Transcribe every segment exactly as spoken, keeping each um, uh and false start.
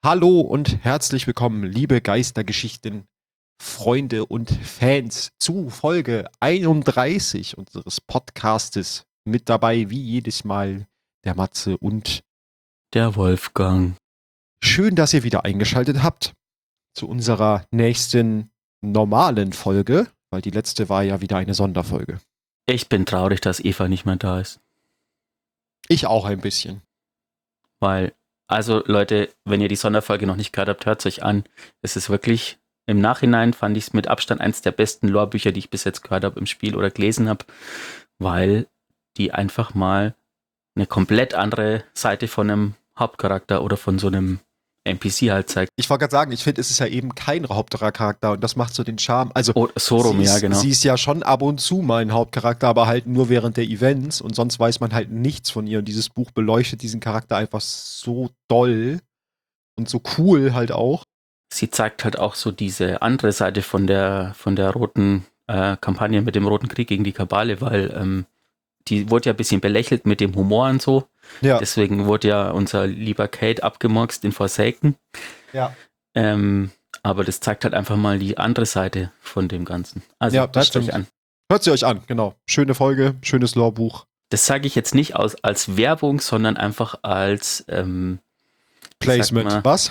Hallo und herzlich willkommen, liebe Geistergeschichten, Freunde und Fans, zu Folge einunddreißig unseres Podcastes. Mit dabei, wie jedes Mal, der Matze und der Wolfgang. Schön, dass ihr wieder eingeschaltet habt zu unserer nächsten normalen Folge, weil die letzte war ja wieder eine Sonderfolge. Ich bin traurig, dass Eva nicht mehr da ist. Ich auch ein bisschen. Weil, also Leute, wenn ihr die Sonderfolge noch nicht gehört habt, hört es euch an. Es ist wirklich, im Nachhinein fand ich es mit Abstand eines der besten Lore-Bücher, die ich bis jetzt gehört habe im Spiel oder gelesen habe, weil die einfach mal eine komplett andere Seite von einem Hauptcharakter oder von so einem N P C halt zeigt. Ich wollte gerade sagen, ich finde, es ist ja eben kein Hauptcharakter und das macht so den Charme. Also oh, so rum, sie ist, ja, genau. Sie ist ja schon ab und zu mal ein Hauptcharakter, aber halt nur während der Events und sonst weiß man halt nichts von ihr. Und dieses Buch beleuchtet diesen Charakter einfach so doll und so cool halt auch. Sie zeigt halt auch so diese andere Seite von der, von der roten äh, Kampagne mit dem Roten Krieg gegen die Kabale, weil ähm, die wurde ja ein bisschen belächelt mit dem Humor und so. Ja. Deswegen wurde ja unser lieber Kate abgemurkst in Forsaken. Ja. Ähm, aber das zeigt halt einfach mal die andere Seite von dem Ganzen. Also ja, das hört euch an. Hört sie euch an, genau. Schöne Folge, schönes Lore-Buch. Das sage ich jetzt nicht aus, als Werbung, sondern einfach als ähm, Placement. mal, was?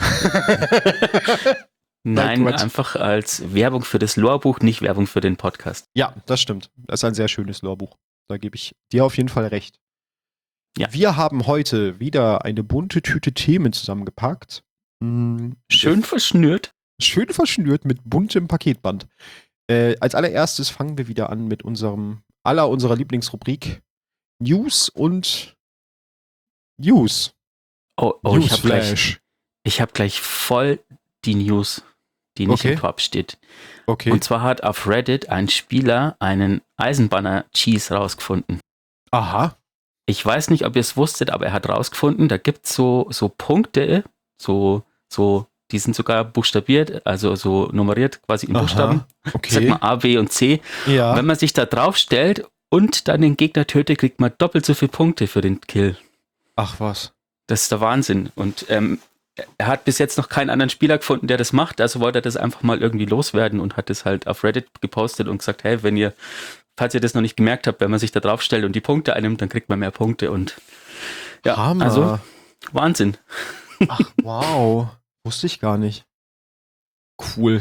Nein, Nein einfach als Werbung für das Lore-Buch, nicht Werbung für den Podcast. Ja, das stimmt. Das ist ein sehr schönes Lore-Buch. Da gebe ich dir auf jeden Fall recht. Ja. Wir haben heute wieder eine bunte Tüte Themen zusammengepackt. Hm, Schön verschnürt. Schön verschnürt mit buntem Paketband. Äh, als allererstes fangen wir wieder an mit unserem aller unserer Lieblingsrubrik News und News. Oh, oh ich habe gleich, ich hab gleich voll die News, die nicht okay. im Top steht. Okay. Und zwar hat auf Reddit ein Spieler einen Eisenbanner-Cheese rausgefunden. Aha. Ich weiß nicht, ob ihr es wusstet, aber er hat rausgefunden, da gibt es so, so Punkte, so, so, die sind sogar buchstabiert, also so nummeriert quasi in Aha. Buchstaben. Okay. Sag mal A, B und C. Ja. Und wenn man sich da drauf stellt und dann den Gegner tötet, kriegt man doppelt so viele Punkte für den Kill. Ach was. Das ist der Wahnsinn. Und ähm, er hat bis jetzt noch keinen anderen Spieler gefunden, der das macht, also wollte er das einfach mal irgendwie loswerden und hat das halt auf Reddit gepostet und gesagt, hey, wenn ihr falls ihr das noch nicht gemerkt habt, wenn man sich da drauf stellt und die Punkte einnimmt, dann kriegt man mehr Punkte und ja, Hammer. Also Wahnsinn. Ach, wow. Wusste ich gar nicht. Cool.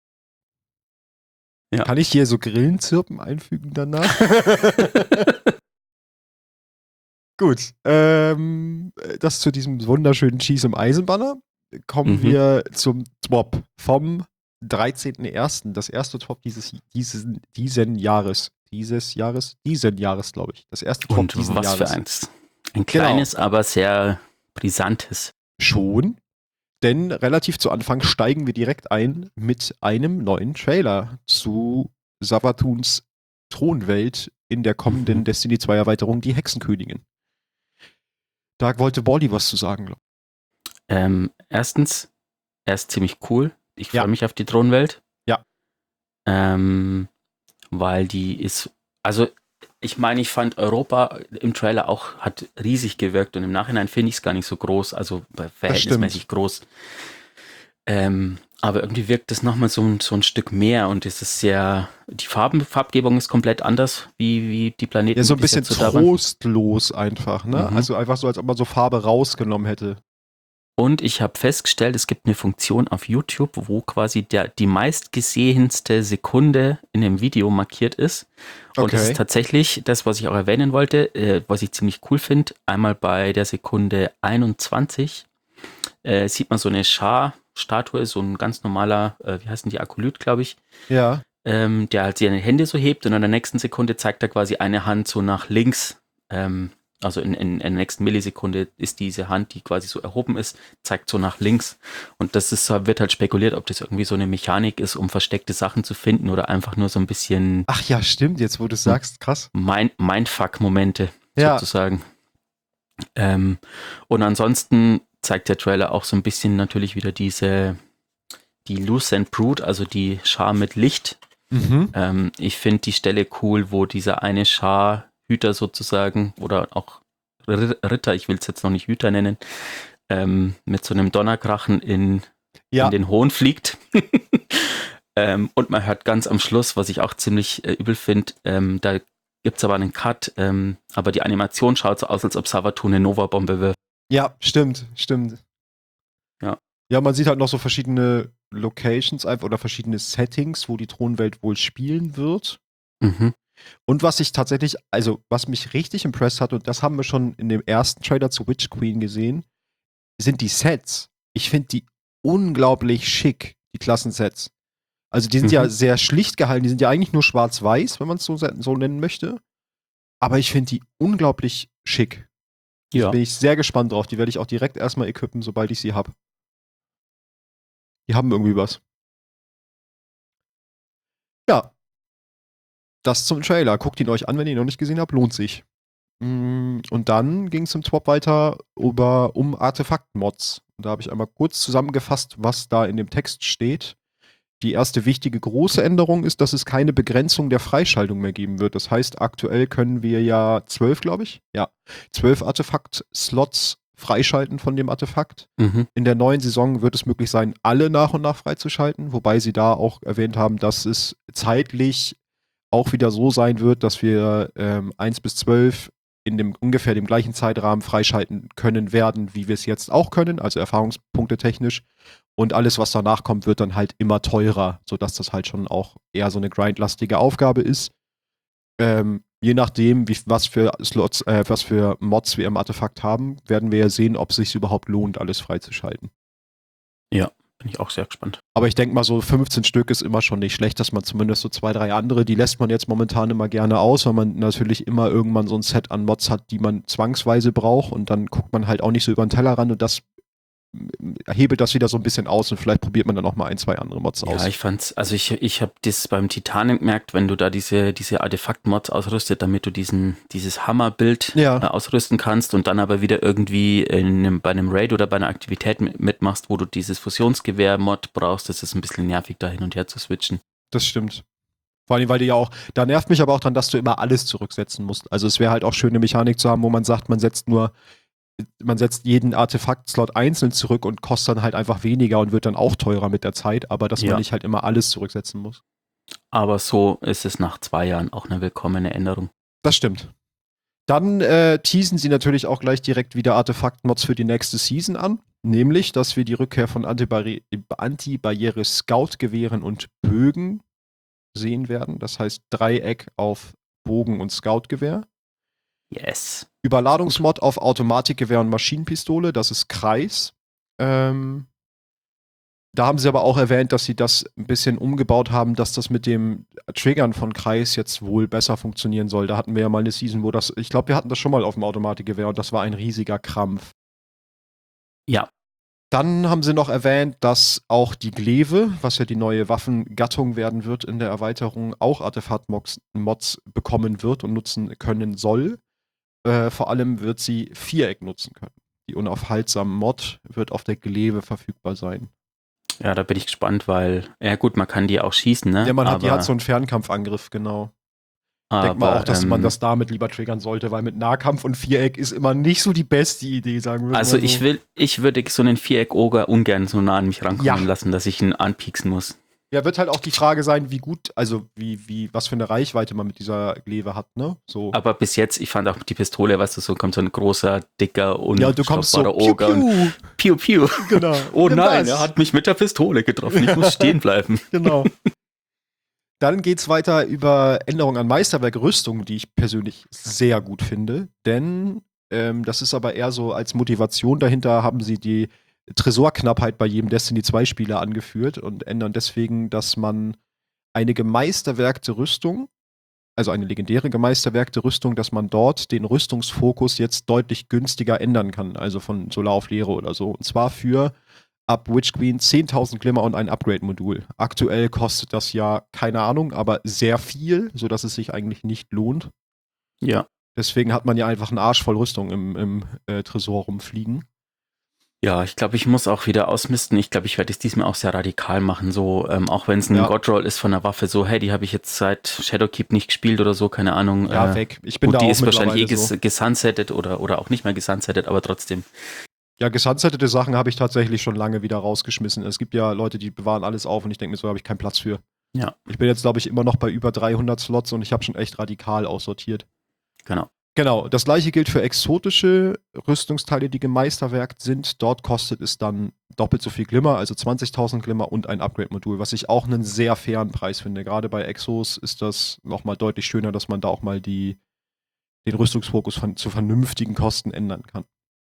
Ja. Kann ich hier so Grillenzirpen einfügen danach? Gut. Ähm, das zu diesem wunderschönen Cheese im Eisenbanner. Kommen mhm. wir zum Top vom dreizehnten ersten Das erste Top dieses, dieses diesen Jahres. Dieses Jahres? Diesen Jahres, glaube ich. Das erste Top Und diesen was Jahres. für eins. Ein kleines, genau. aber sehr brisantes. Schon. Denn relativ zu Anfang steigen wir direkt ein mit einem neuen Trailer zu Savathûns Thronwelt in der kommenden mhm. Destiny zwei Erweiterung, die Hexenkönigin. Da wollte Baldi was zu sagen, glaube ich. Ähm, erstens, er ist ziemlich cool. Ich freue ja. mich auf die Thronwelt. Ja. Ähm, weil die ist, also ich meine, ich fand Europa im Trailer auch, hat riesig gewirkt und im Nachhinein finde ich es gar nicht so groß, also verhältnismäßig groß. Ähm, aber irgendwie wirkt es nochmal so, so ein Stück mehr und es ist sehr, die Farben, Farbgebung ist komplett anders, wie, wie die Planeten. Ja, so ein bisschen so trostlos einfach, ne? Mhm. Also einfach so, als ob man so Farbe rausgenommen hätte. Und ich habe festgestellt, es gibt eine Funktion auf YouTube, wo quasi der, die meistgesehenste Sekunde in dem Video markiert ist. Und okay. das ist tatsächlich das, was ich auch erwähnen wollte, äh, was ich ziemlich cool finde. Einmal bei der Sekunde einundzwanzig äh, sieht man so eine Schar-Statue, so ein ganz normaler, äh, wie heißt denn die, Akolyt, glaube ich. Ja. Ähm, der halt seine Hände so hebt und in der nächsten Sekunde zeigt er quasi eine Hand so nach links. Ähm, Also in, in, in der nächsten Millisekunde ist diese Hand, die quasi so erhoben ist, zeigt so nach links. Und das ist, wird halt spekuliert, ob das irgendwie so eine Mechanik ist, um versteckte Sachen zu finden oder einfach nur so ein bisschen. Ach ja, stimmt, jetzt wo du es sagst, krass. Mind, Mindfuck-Momente ja. sozusagen. Ähm, und ansonsten zeigt der Trailer auch so ein bisschen natürlich wieder diese, die Lucent Brood, also die Schar mit Licht. Mhm. Ähm, ich finde die Stelle cool, wo dieser eine Schar Hüter sozusagen oder auch Ritter, ich will es jetzt noch nicht Hüter nennen, ähm, mit so einem Donnerkrachen in, ja. in den Hohn fliegt. ähm, und man hört ganz am Schluss, was ich auch ziemlich äh, übel finde, ähm, da gibt es aber einen Cut, ähm, aber die Animation schaut so aus, als ob Savathûn eine Nova-Bombe wirft. Ja, stimmt, stimmt. Ja. Ja, man sieht halt noch so verschiedene Locations einfach oder verschiedene Settings, wo die Thronwelt wohl spielen wird. Mhm. Und was ich tatsächlich, also was mich richtig impressed hat, und das haben wir schon in dem ersten Trailer zu Witch Queen gesehen, sind die Sets. Ich finde die unglaublich schick, die Klassensets. Also die sind mhm. ja sehr schlicht gehalten, die sind ja eigentlich nur schwarz-weiß, wenn man es so, so nennen möchte. Aber ich finde die unglaublich schick. Ja. Da bin ich sehr gespannt drauf. Die werde ich auch direkt erstmal equippen, sobald ich sie habe. Die haben irgendwie was. Ja. Das zum Trailer. Guckt ihn euch an, wenn ihr ihn noch nicht gesehen habt. Lohnt sich. Und dann ging es im Twop weiter über, um Artefakt-Mods. Da habe ich einmal kurz zusammengefasst, was da in dem Text steht. Die erste wichtige große Änderung ist, dass es keine Begrenzung der Freischaltung mehr geben wird. Das heißt, aktuell können wir ja zwölf, glaube ich, ja, zwölf Artefakt-Slots freischalten von dem Artefakt. Mhm. In der neuen Saison wird es möglich sein, alle nach und nach freizuschalten, wobei sie da auch erwähnt haben, dass es zeitlich auch wieder so sein wird, dass wir ähm, eins bis zwölf in dem ungefähr dem gleichen Zeitrahmen freischalten können werden, wie wir es jetzt auch können, also Erfahrungspunkte technisch. Und alles, was danach kommt, wird dann halt immer teurer, sodass das halt schon auch eher so eine grindlastige Aufgabe ist. Ähm, je nachdem, wie, was für Slots, äh, was für Mods wir im Artefakt haben, werden wir ja sehen, ob es sich überhaupt lohnt, alles freizuschalten. Ja, bin ich auch sehr gespannt. Aber ich denke mal, so fünfzehn Stück ist immer schon nicht schlecht, dass man zumindest so zwei, drei andere, die lässt man jetzt momentan immer gerne aus, weil man natürlich immer irgendwann so ein Set an Mods hat, die man zwangsweise braucht und dann guckt man halt auch nicht so über den Tellerrand und das hebelt das wieder so ein bisschen aus und vielleicht probiert man dann auch mal ein, zwei andere Mods aus. Ja, ich fand's, also ich, ich habe das beim Titanic gemerkt, wenn du da diese, diese Artefakt-Mods ausrüstet, damit du diesen, dieses Hammerbild ja. äh, ausrüsten kannst und dann aber wieder irgendwie in einem, bei einem Raid oder bei einer Aktivität mitmachst, wo du dieses Fusionsgewehr-Mod brauchst, das ist ein bisschen nervig, da hin und her zu switchen. Das stimmt. Vor allem, weil die ja auch, da nervt mich aber auch dran, dass du immer alles zurücksetzen musst. Also es wäre halt auch schön, eine Mechanik zu haben, wo man sagt, man setzt nur man setzt jeden Artefakt-Slot einzeln zurück und kostet dann halt einfach weniger und wird dann auch teurer mit der Zeit, aber dass ja. man nicht halt immer alles zurücksetzen muss. Aber so ist es nach zwei Jahren auch eine willkommene Änderung. Das stimmt. Dann äh, teasen sie natürlich auch gleich direkt wieder Artefakt-Mods für die nächste Season an, nämlich, dass wir die Rückkehr von Antibarriere-Scout-Gewehren und Bögen sehen werden. Das heißt Dreieck auf Bogen und Scout-Gewehr. Yes. Überladungsmod auf Automatikgewehr und Maschinenpistole, das ist Kreis. Ähm, da haben sie aber auch erwähnt, dass sie das ein bisschen umgebaut haben, dass das mit dem Triggern von Kreis jetzt wohl besser funktionieren soll. Da hatten wir ja mal eine Season, wo das, ich glaube, wir hatten das schon mal auf dem Automatikgewehr und das war ein riesiger Krampf. Ja. Dann haben sie noch erwähnt, dass auch die Glaive, was ja die neue Waffengattung werden wird in der Erweiterung, auch Artefakt-Mods bekommen wird und nutzen können soll. Äh, vor allem wird sie Viereck nutzen können. Die unaufhaltsame Mod wird auf der Glaive verfügbar sein. Ja, da bin ich gespannt, weil, ja gut, man kann die auch schießen, ne? Ja, man hat, aber, die hat so einen Fernkampfangriff, genau. Ich denke mal auch, dass ähm, man das damit lieber triggern sollte, weil mit Nahkampf und Viereck ist immer nicht so die beste Idee, sagen wir Also mal so. ich will, ich würde so einen Viereck-Oger ungern so nah an mich rankommen ja. lassen, dass ich ihn anpieksen muss. Ja, wird halt auch die Frage sein, wie gut, also wie, wie, was für eine Reichweite man mit dieser Glaive hat, ne? So. Aber bis jetzt, ich fand auch die Pistole, weißt du, so kommt so ein großer, dicker, ja, du kommst so, Oger piu, piu. und piu, piu. Genau. Oh nein, er hat mich mit der Pistole getroffen, ich muss stehen bleiben. Genau. Dann geht's weiter über Änderungen an Meisterwerk-Rüstung, die ich persönlich sehr gut finde, denn ähm, das ist aber eher so als Motivation dahinter, haben sie die Tresorknappheit bei jedem Destiny zwei Spieler angeführt und ändern deswegen, dass man eine gemeisterwerkte Rüstung, also eine legendäre gemeisterwerkte Rüstung, dass man dort den Rüstungsfokus jetzt deutlich günstiger ändern kann, also von Solar auf Leere oder so. Und zwar für ab Witch Queen zehntausend Glimmer und ein Upgrade-Modul. Aktuell kostet das ja, keine Ahnung, aber sehr viel, sodass es sich eigentlich nicht lohnt. Ja. Deswegen hat man ja einfach einen Arsch voll Rüstung im, im äh, Tresor rumfliegen. Ja, ich glaube, ich muss auch wieder ausmisten. Ich glaube, ich werde es diesmal auch sehr radikal machen. So, ähm, auch wenn es ein ja. Godroll ist von der Waffe, so, hey, die habe ich jetzt seit Shadowkeep nicht gespielt oder so, keine Ahnung. Ja, äh, weg. Ich bin gut, da die auch ist wahrscheinlich eh ges so. gesunsettet oder, oder auch nicht mehr gesunsettet, aber trotzdem. Ja, gesunsettete Sachen habe ich tatsächlich schon lange wieder rausgeschmissen. Es gibt ja Leute, die bewahren alles auf und ich denke mir so, habe ich keinen Platz für. Ja. Ich bin jetzt, glaube ich, immer noch bei über dreihundert Slots und ich habe schon echt radikal aussortiert. Genau. Genau, das gleiche gilt für exotische Rüstungsteile, die gemeisterwerkt sind. Dort kostet es dann doppelt so viel Glimmer, also zwanzigtausend Glimmer und ein Upgrade-Modul, was ich auch einen sehr fairen Preis finde. Gerade bei Exos ist das nochmal deutlich schöner, dass man da auch mal die, den Rüstungsfokus von, zu vernünftigen Kosten ändern kann.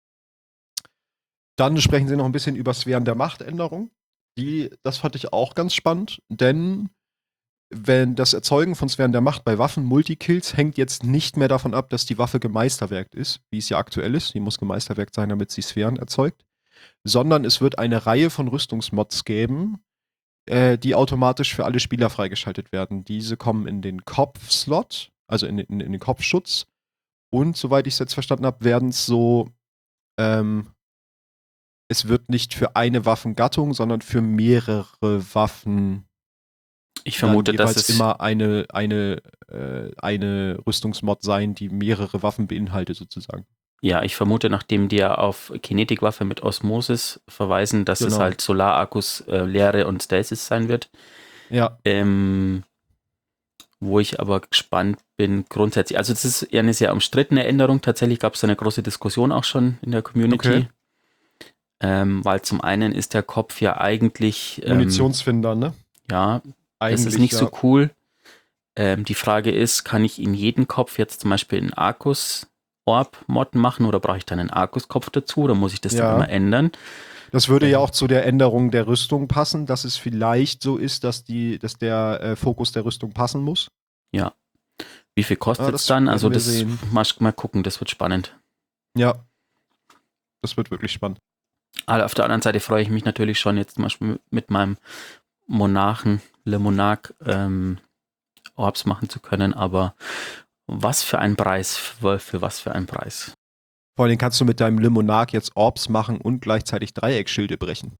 Dann sprechen sie noch ein bisschen über Sphären der Machtänderung. Die, das fand ich auch ganz spannend, denn wenn das Erzeugen von Sphären der Macht bei Waffen Multikills hängt jetzt nicht mehr davon ab, dass die Waffe gemeisterwerkt ist, wie es ja aktuell ist. Die muss gemeisterwerkt sein, damit sie Sphären erzeugt. Sondern es wird eine Reihe von Rüstungsmods geben, äh, die automatisch für alle Spieler freigeschaltet werden. Diese kommen in den Kopfslot, also in, in, in den Kopfschutz. Und soweit ich es jetzt verstanden habe, werden es so, ähm, es wird nicht für eine Waffengattung, sondern für mehrere Waffen. Ich vermute, dass es immer eine, eine, äh, eine Rüstungsmod sein, die mehrere Waffen beinhaltet, sozusagen. Ja, ich vermute, nachdem die ja auf Kinetikwaffe mit Osmosis verweisen, dass Genau. es halt Solarakkus, äh, Leere und Stasis sein wird. Ja. Ähm, wo ich aber gespannt bin, grundsätzlich. Also, das ist eher eine sehr umstrittene Änderung. Tatsächlich gab es eine große Diskussion auch schon in der Community. Okay. Ähm, weil zum einen ist der Kopf ja eigentlich. Ähm, Munitionsfinder, ne? Ja. Eigentlich, das ist nicht ja. so cool. Ähm, die Frage ist, kann ich in jeden Kopf jetzt zum Beispiel einen Arcus-Orb-Mod machen oder brauche ich dann einen Arcus-Kopf dazu oder muss ich das Ja. dann immer ändern? Das würde Ähm. ja auch zu der Änderung der Rüstung passen, dass es vielleicht so ist, dass, die, dass der äh, Fokus der Rüstung passen muss. Ja. Wie viel kostet Ah, es dann? Also werden wir das sehen. mal, mal gucken, das wird spannend. Ja. Das wird wirklich spannend. Aber auf der anderen Seite freue ich mich natürlich schon jetzt zum Beispiel mit meinem Monarchen, Le Monarch, ähm, Orbs machen zu können, aber was für ein Preis, für, für was für ein Preis. Vor allem kannst du mit deinem Le Monarch jetzt Orbs machen und gleichzeitig Dreieckschilde brechen.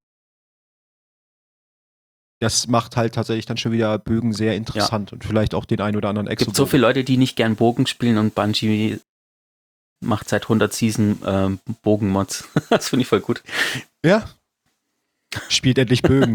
Das macht halt tatsächlich dann schon wieder Bögen sehr interessant ja. und vielleicht auch den einen oder anderen Exo. Es gibt so viele Leute, die nicht gern Bogen spielen und Bungie macht seit hundert Season ähm, Bogenmods. Das finde ich voll gut. Ja. Spielt endlich Bögen.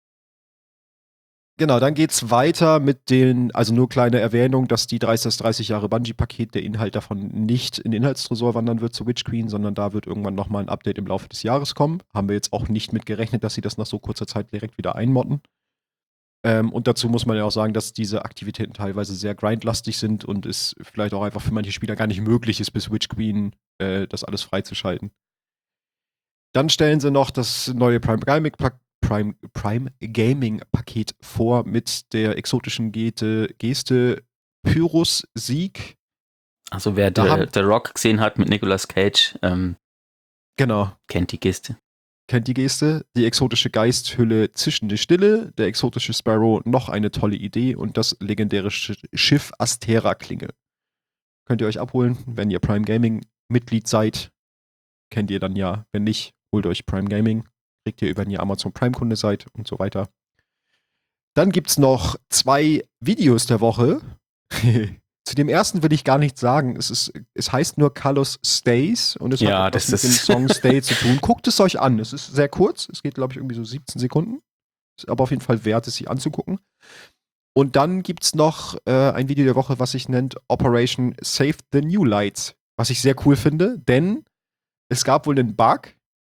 Genau, dann geht's weiter mit den, also nur kleine Erwähnung, dass die dreißig, das dreißig Jahre Bungie-Paket, der Inhalt davon nicht in den Inhaltstresor wandern wird zu Witch Queen, sondern da wird irgendwann nochmal ein Update im Laufe des Jahres kommen. Haben wir jetzt auch nicht mit gerechnet, dass sie das nach so kurzer Zeit direkt wieder einmodden. Ähm, und dazu muss man ja auch sagen, dass diese Aktivitäten teilweise sehr grindlastig sind und es vielleicht auch einfach für manche Spieler gar nicht möglich ist, bis Witch Queen äh, das alles freizuschalten. Dann stellen sie noch das neue Prime Gaming Prime, Prime Gaming Paket vor mit der exotischen Geste, Geste Pyrrhus Sieg. Also wer The, The Rock gesehen hat mit Nicolas Cage, ähm, genau. kennt die Geste. Kennt die Geste. Die exotische Geisthülle Zischende Stille, der exotische Sparrow, noch eine tolle Idee und das legendäre Schiff Astera Klinge. Könnt ihr euch abholen, wenn ihr Prime Gaming Mitglied seid. Kennt ihr dann ja. Wenn nicht, holt euch Prime Gaming. Kriegt ihr, wenn ihr Amazon Prime-Kunde seid und so weiter. Dann gibt es noch zwei Videos der Woche. Zu dem ersten will ich gar nichts sagen. Es, ist, es heißt nur Carlos Stays und es ja, hat das was mit ist dem Song Stay zu tun. Guckt es euch an. Es ist sehr kurz. Es geht, glaube ich, irgendwie so siebzehn Sekunden. Ist aber auf jeden Fall wert, es sich anzugucken. Und dann gibt es noch äh, ein Video der Woche, was sich nennt Operation Save the New Lights. Was ich sehr cool finde, denn es gab wohl einen Bug,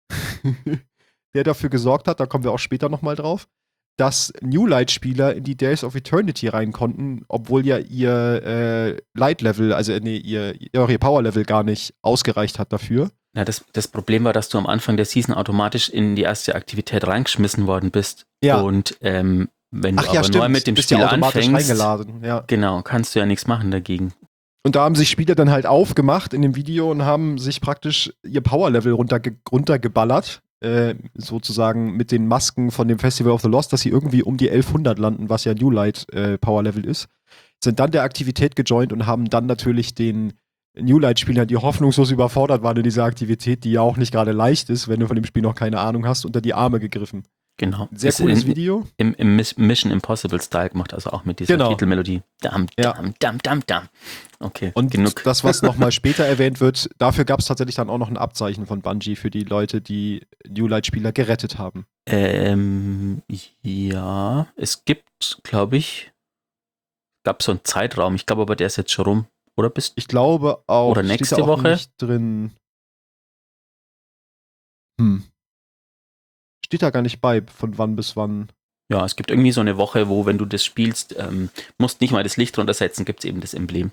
der dafür gesorgt hat, da kommen wir auch später nochmal drauf, dass New Light-Spieler in die Days of Eternity rein konnten, obwohl ja ihr äh, Light-Level, also nee, ihr, ihr Power-Level gar nicht ausgereicht hat dafür. Ja, das, das Problem war, dass du am Anfang der Season automatisch in die erste Aktivität reingeschmissen worden bist. Ja. Und ähm, wenn du Ach, ja, aber stimmt. neu mit dem bist Spiel ja automatisch anfängst, reingeladen. Ja. Genau, kannst du ja nichts machen dagegen. Und da haben sich Spieler dann halt aufgemacht in dem Video und haben sich praktisch ihr Power-Level runterge- runtergeballert. Äh, sozusagen mit den Masken von dem Festival of the Lost, dass sie irgendwie um die elfhundert landen, was ja New Light äh, Power Level ist, sind dann der Aktivität gejoint und haben dann natürlich den New Light-Spielern, die hoffnungslos überfordert waren in dieser Aktivität, die ja auch nicht gerade leicht ist, wenn du von dem Spiel noch keine Ahnung hast, unter die Arme gegriffen. Genau. Sehr Ist cooles in, Video. Im, Im Mission Impossible Style gemacht, also auch mit dieser Genau. Titelmelodie. Dam, Ja. dam, dam, dam, dam. Okay, Und genug. das, was nochmal später erwähnt wird, dafür gab es tatsächlich dann auch noch ein Abzeichen von Bungie für die Leute, die New Light-Spieler gerettet haben. Ähm, ja, es gibt, glaube ich, gab so einen Zeitraum. Ich glaube aber, der ist jetzt schon rum. Oder bist Ich glaube auch. Oder steht nächste da auch Woche? nicht drin. Hm. Steht da gar nicht bei, von wann bis wann. Ja, es gibt irgendwie so eine Woche, wo, wenn du das spielst, ähm, musst nicht mal das Licht runtersetzen, gibt es eben das Emblem.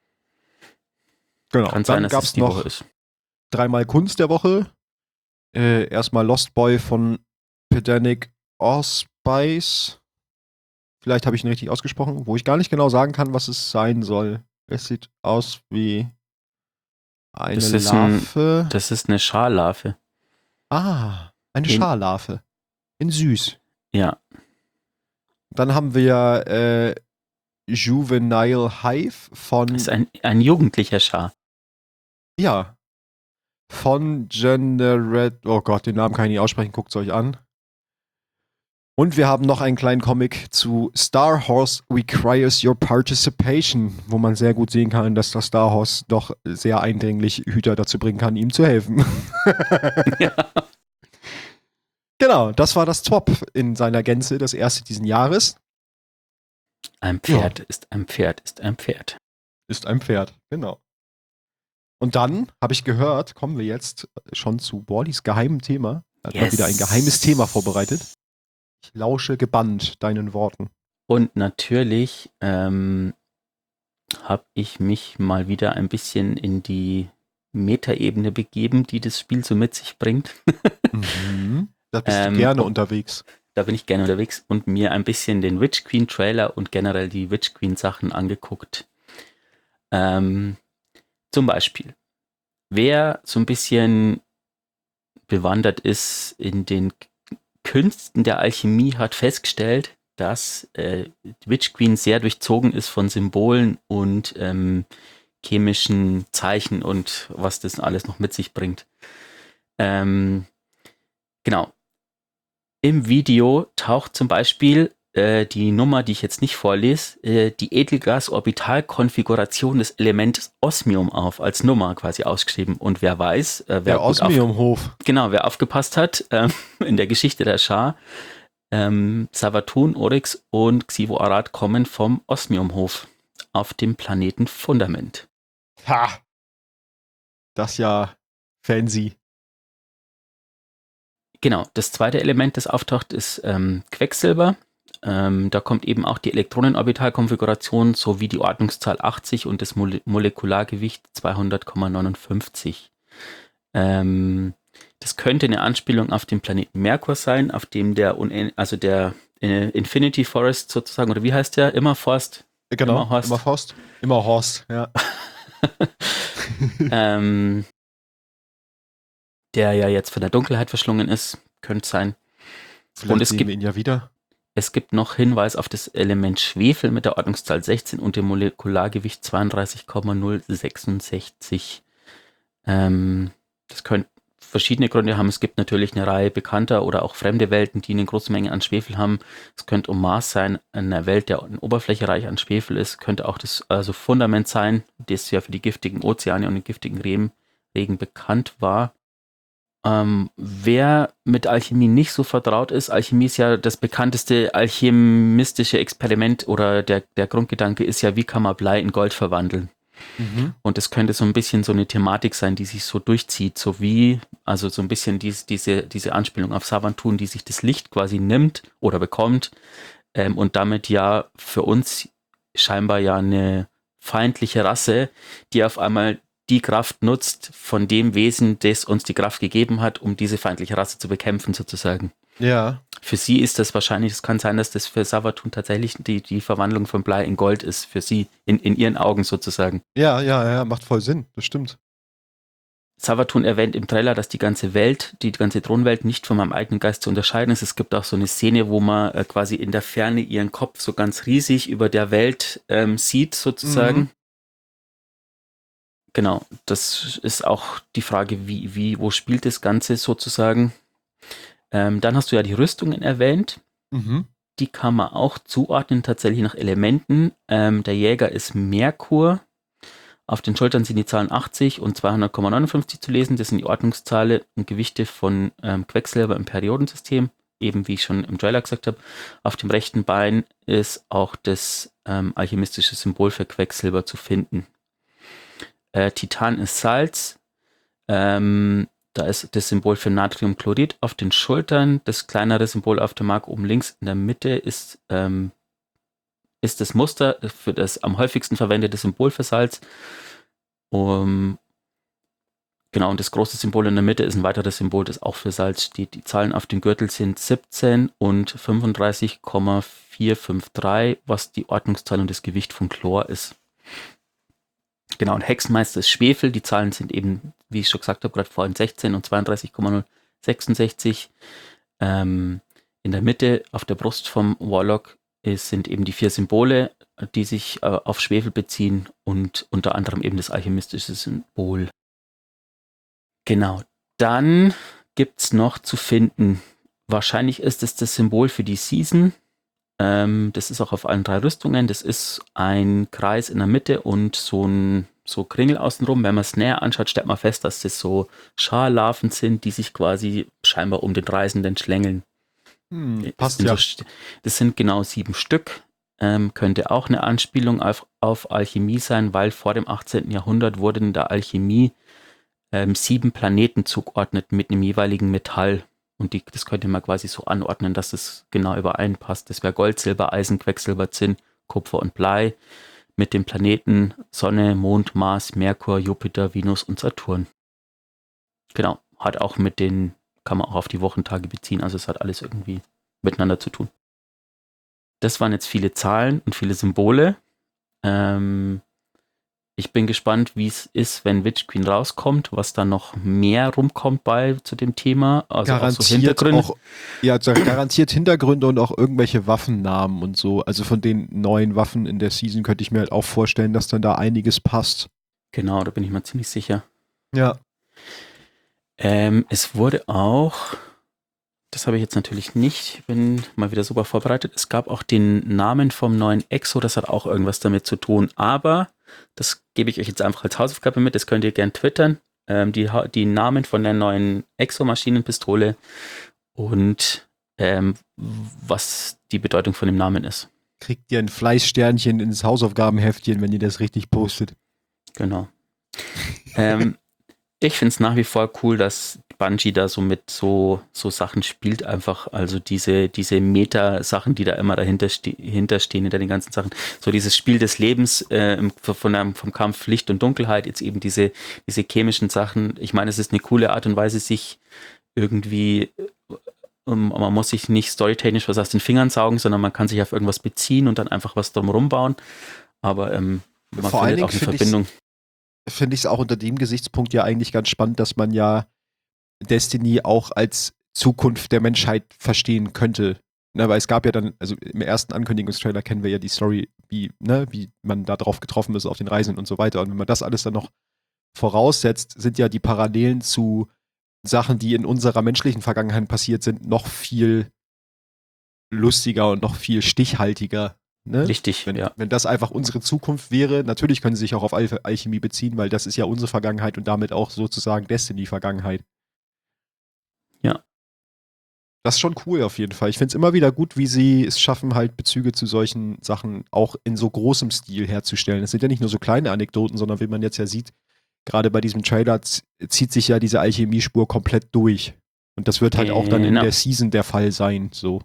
Genau. Kann Dann sein, dass gab es es die noch Woche ist. dreimal Kunst der Woche. Äh, erstmal Lost Boy von Pedanic Allspice. Vielleicht habe ich ihn richtig ausgesprochen, wo ich gar nicht genau sagen kann, was es sein soll. Es sieht aus wie eine Das ist ein- Larve. Das ist eine Schallarve. ah, eine In- Schallarve. In süß. Ja, Dann haben wir äh, Juvenile Hive von. das ist ein, ein jugendlicher Schar. Ja. Von Generate. Oh Gott, den Namen kann ich nicht aussprechen, guckt es euch an. Und wir haben noch einen kleinen Comic zu Star Horse Requires Your Participation, wo man sehr gut sehen kann, dass das Star Horse doch sehr eindringlich Hüter dazu bringen kann, ihm zu helfen. Ja. Genau, das war das Top in seiner Gänze, das erste diesen Jahres. Ein Pferd ist ein Pferd ist ein Pferd. Ist ein Pferd, genau. Und dann, habe ich gehört, kommen wir jetzt schon zu Wallys geheimem Thema. Er hat mal Yes. wieder ein geheimes Thema vorbereitet. Ich lausche gebannt deinen Worten. Und natürlich ähm, habe ich mich mal wieder ein bisschen in die Metaebene begeben, die das Spiel so mit sich bringt. Mhm. Da bist Ähm, du gerne oh. unterwegs. Da bin ich gerne unterwegs und mir ein bisschen den Witch Queen Trailer und generell die Witch Queen Sachen angeguckt. Ähm, zum Beispiel, wer so ein bisschen bewandert ist in den Künsten der Alchemie, hat festgestellt, dass äh, Witch Queen sehr durchzogen ist von Symbolen und ähm, chemischen Zeichen und was das alles noch mit sich bringt. Ähm, genau. Im Video taucht zum Beispiel äh, die Nummer, die ich jetzt nicht vorlese, äh, die Edelgas-Orbital-Konfiguration des Elements Osmium auf, als Nummer quasi ausgeschrieben. Und wer weiß, äh, wer Der gut auf, Osmiumhof. genau, wer aufgepasst hat ähm, in der Geschichte der Schar, ähm, Savatun, Oryx und Xivo Arad kommen vom Osmiumhof auf dem Planeten Fundament. Ha! Das ist ja fancy. Genau, das zweite Element, das auftaucht, ist ähm, Quecksilber. Ähm, da kommt eben auch die Elektronenorbitalkonfiguration sowie die Ordnungszahl achtzig und das Mole Molekulargewicht zweihundert Komma neunundfünfzig. Ähm, das könnte eine Anspielung auf den Planeten Merkur sein, auf dem der, Un also der äh, Infinity Forest sozusagen, oder wie heißt der? Immerforst? Genau, Immerhorst. Immerhorst. Immerhorst, ja. ähm, der ja jetzt von der Dunkelheit verschlungen ist, könnte sein. Vielleicht Und es sehen gibt wir ihn ja wieder. Es gibt noch Hinweis auf das Element Schwefel mit der Ordnungszahl sechzehn und dem Molekulargewicht zweiunddreißig Komma null sechsundsechzig. Ähm, das könnte verschiedene Gründe haben. Es gibt natürlich eine Reihe bekannter oder auch fremde Welten, die eine große Menge an Schwefel haben. Es könnte um Mars sein, eine Welt, der eine Oberfläche reich an Schwefel ist. Könnte auch das also Fundament sein, das ja für die giftigen Ozeane und den giftigen Regen, Regen bekannt war. Ähm, wer mit Alchemie nicht so vertraut ist, Alchemie ist ja das bekannteste alchemistische Experiment oder der, der Grundgedanke ist ja, wie kann man Blei in Gold verwandeln? Mhm. Und es könnte so ein bisschen so eine Thematik sein, die sich so durchzieht, so wie, also so ein bisschen dies, diese, diese Anspielung auf Savantun, die sich das Licht quasi nimmt oder bekommt ähm, und damit ja für uns scheinbar ja eine feindliche Rasse, die auf einmal die Kraft nutzt von dem Wesen, das uns die Kraft gegeben hat, um diese feindliche Rasse zu bekämpfen, sozusagen. Ja. Für sie ist das wahrscheinlich, es kann sein, dass das für Savatun tatsächlich die, die Verwandlung von Blei in Gold ist, für sie, in, in ihren Augen sozusagen. Ja, ja, ja, macht voll Sinn, das stimmt. Savatun erwähnt im Trailer, dass die ganze Welt, die ganze Thronwelt nicht von meinem eigenen Geist zu unterscheiden ist. Es gibt auch so eine Szene, wo man äh, quasi in der Ferne ihren Kopf so ganz riesig über der Welt ähm, sieht, sozusagen. Mhm. Genau, das ist auch die Frage, wie, wie, wo spielt das Ganze sozusagen? Ähm, dann hast du ja die Rüstungen erwähnt. Mhm. Die kann man auch zuordnen, tatsächlich nach Elementen. Ähm, der Jäger ist Merkur. Auf den Schultern sind die Zahlen achtzig und zweihundert Komma neunundfünfzig zu lesen. Das sind die Ordnungszahlen und Gewichte von ähm, Quecksilber im Periodensystem. Eben wie ich schon im Trailer gesagt habe. Auf dem rechten Bein ist auch das ähm, alchemistische Symbol für Quecksilber zu finden. Äh, Titan ist Salz. Ähm, da ist das Symbol für Natriumchlorid auf den Schultern. Das kleinere Symbol auf der Marke oben links in der Mitte ist, ähm, ist das Muster für das am häufigsten verwendete Symbol für Salz. Um, genau, und das große Symbol in der Mitte ist ein weiteres Symbol, das auch für Salz steht. Die Zahlen auf dem Gürtel sind siebzehn und fünfunddreißig Komma vierhundertdreiundfünfzig, was die Ordnungszahl und das Gewicht von Chlor ist. Genau, und Hexenmeister ist Schwefel. Die Zahlen sind eben, wie ich schon gesagt habe, gerade vorhin sechzehn und zweiunddreißig Komma null sechsundsechzig. Ähm, in der Mitte auf der Brust vom Warlock ist, sind eben die vier Symbole, die sich äh, auf Schwefel beziehen und unter anderem eben das alchemistische Symbol. Genau, dann gibt es noch zu finden, wahrscheinlich ist es das Symbol für die Season. Ähm, das ist auch auf allen drei Rüstungen. Das ist ein Kreis in der Mitte und so ein so Kringel außenrum. Wenn man es näher anschaut, stellt man fest, dass das so Scharlarven sind, die sich quasi scheinbar um den Reisenden schlängeln. Hm, Das passt sind, ja. so, das sind genau sieben Stück. Ähm, könnte auch eine Anspielung auf, auf Alchemie sein, weil vor dem achtzehnten Jahrhundert wurden in der Alchemie ähm, sieben Planeten zugeordnet mit einem jeweiligen Metall. Und die, das könnte man quasi so anordnen, dass es genau übereinpasst. Das wäre Gold, Silber, Eisen, Quecksilber, Zinn, Kupfer und Blei mit den Planeten Sonne, Mond, Mars, Merkur, Jupiter, Venus und Saturn. Genau, hat auch mit den, kann man auch auf die Wochentage beziehen, also es hat alles irgendwie miteinander zu tun. Das waren jetzt viele Zahlen und viele Symbole. Ähm, Ich bin gespannt, wie es ist, wenn Witch Queen rauskommt, was da noch mehr rumkommt bei zu dem Thema. Also garantiert auch so Hintergründe. Auch, ja, garantiert Hintergründe und auch irgendwelche Waffennamen und so. Also von den neuen Waffen in der Season könnte ich mir halt auch vorstellen, dass dann da einiges passt. Genau, da bin ich mir ziemlich sicher. Ja. Ähm, es wurde auch, das habe ich jetzt natürlich nicht, bin mal wieder super vorbereitet. Es gab auch den Namen vom neuen Exo, das hat auch irgendwas damit zu tun. Aber das gebe ich euch jetzt einfach als Hausaufgabe mit, das könnt ihr gern twittern. Ähm, die, die Namen von der neuen Exo-Maschinenpistole und ähm, was die Bedeutung von dem Namen ist. Kriegt ihr ein Fleißsternchen ins Hausaufgabenheftchen, wenn ihr das richtig postet. Genau. ähm, ich finde es nach wie vor cool, dass Bungie da so mit so, so Sachen spielt, einfach, also diese, diese Meta-Sachen, die da immer dahinter ste hinterstehen, hinter den ganzen Sachen, so dieses Spiel des Lebens äh, von einem, vom Kampf Licht und Dunkelheit, jetzt eben diese, diese chemischen Sachen. Ich meine, es ist eine coole Art und Weise, sich irgendwie, um, man muss sich nicht storytechnisch was aus den Fingern saugen, sondern man kann sich auf irgendwas beziehen und dann einfach was drumherum bauen, aber ähm, man Vor findet auch eine Verbindung. Finde ich es auch unter dem Gesichtspunkt ja eigentlich ganz spannend, dass man ja Destiny auch als Zukunft der Menschheit verstehen könnte. Ne, weil es gab ja dann, also im ersten Ankündigungstrailer kennen wir ja die Story, wie, ne, wie man da drauf getroffen ist auf den Reisen und so weiter. Und wenn man das alles dann noch voraussetzt, sind ja die Parallelen zu Sachen, die in unserer menschlichen Vergangenheit passiert sind, noch viel lustiger und noch viel stichhaltiger. Ne? Richtig, wenn, ja. wenn das einfach unsere Zukunft wäre, natürlich können sie sich auch auf Al Alchemie beziehen, weil das ist ja unsere Vergangenheit und damit auch sozusagen Destiny-Vergangenheit. Ja. Das ist schon cool auf jeden Fall. Ich finde es immer wieder gut, wie sie es schaffen, halt Bezüge zu solchen Sachen auch in so großem Stil herzustellen. Es sind ja nicht nur so kleine Anekdoten, sondern wie man jetzt ja sieht, gerade bei diesem Trailer zieht sich ja diese Alchemiespur komplett durch. Und das wird halt genau. auch dann in der Season der Fall sein. So.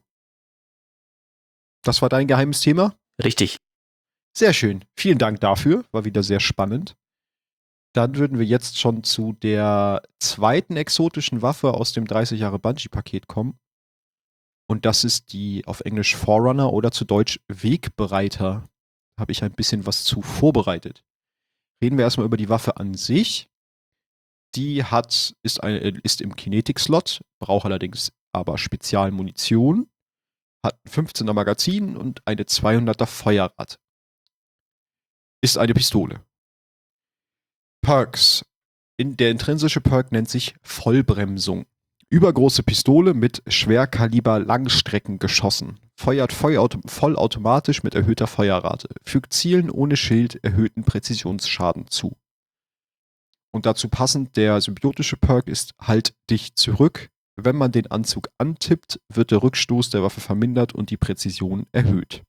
Das war dein geheimes Thema? Richtig. Sehr schön. Vielen Dank dafür. War wieder sehr spannend. Dann würden wir jetzt schon zu der zweiten exotischen Waffe aus dem dreißig Jahre Bungie-Paket kommen. Und das ist die auf Englisch Forerunner oder zu Deutsch Wegbereiter. Da habe ich ein bisschen was zu vorbereitet. Reden wir erstmal über die Waffe an sich. Die hat, ist, eine, ist im Kinetic-Slot, braucht allerdings aber Spezialmunition, hat ein fünfzehner Magazin und eine zweihunderter Feuerrate. Ist eine Pistole. Perks. In, der intrinsische Perk nennt sich Vollbremsung. Übergroße Pistole mit Schwerkaliber-Langstreckengeschossen. Feuert Vollauto- vollautomatisch mit erhöhter Feuerrate. Fügt Zielen ohne Schild erhöhten Präzisionsschaden zu. Und dazu passend, der symbiotische Perk ist Halt dich zurück. Wenn man den Anzug antippt, wird der Rückstoß der Waffe vermindert und die Präzision erhöht.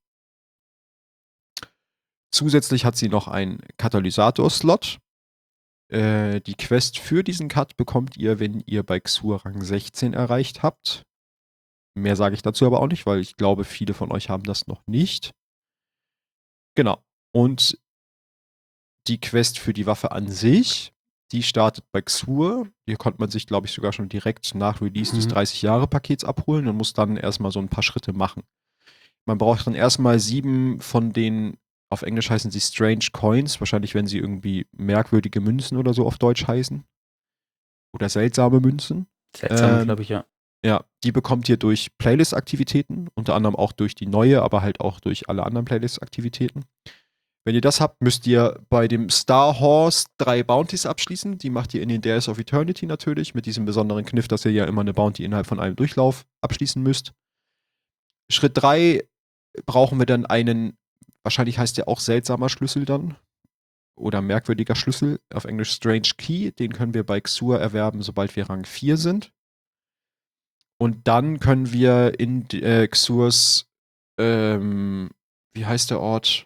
Zusätzlich hat sie noch einen Katalysator-Slot. Äh, die Quest für diesen Cut bekommt ihr, wenn ihr bei Xur Rang sechzehn erreicht habt. Mehr sage ich dazu aber auch nicht, weil ich glaube, viele von euch haben das noch nicht. Genau. Und die Quest für die Waffe an sich, die startet bei Xur. Hier konnte man sich, glaube ich, sogar schon direkt nach Release mhm. des dreißig-Jahre-Pakets abholen und muss dann erstmal so ein paar Schritte machen. Man braucht dann erstmal sieben von den, auf Englisch heißen sie Strange Coins, wahrscheinlich wenn sie irgendwie merkwürdige Münzen oder so auf Deutsch heißen. Oder seltsame Münzen. Seltsame, ähm, glaube ich, ja. Ja, die bekommt ihr durch Playlist-Aktivitäten, unter anderem auch durch die neue, aber halt auch durch alle anderen Playlist-Aktivitäten. Wenn ihr das habt, müsst ihr bei dem Star Horse drei Bounties abschließen. Die macht ihr in den Days of Eternity natürlich, mit diesem besonderen Kniff, dass ihr ja immer eine Bounty innerhalb von einem Durchlauf abschließen müsst. Schritt drei brauchen wir dann einen, wahrscheinlich heißt der auch seltsamer Schlüssel dann, oder merkwürdiger Schlüssel, auf Englisch Strange Key. Den können wir bei Xur erwerben, sobald wir Rang vier sind. Und dann können wir in äh, Xurs, ähm, wie heißt der Ort?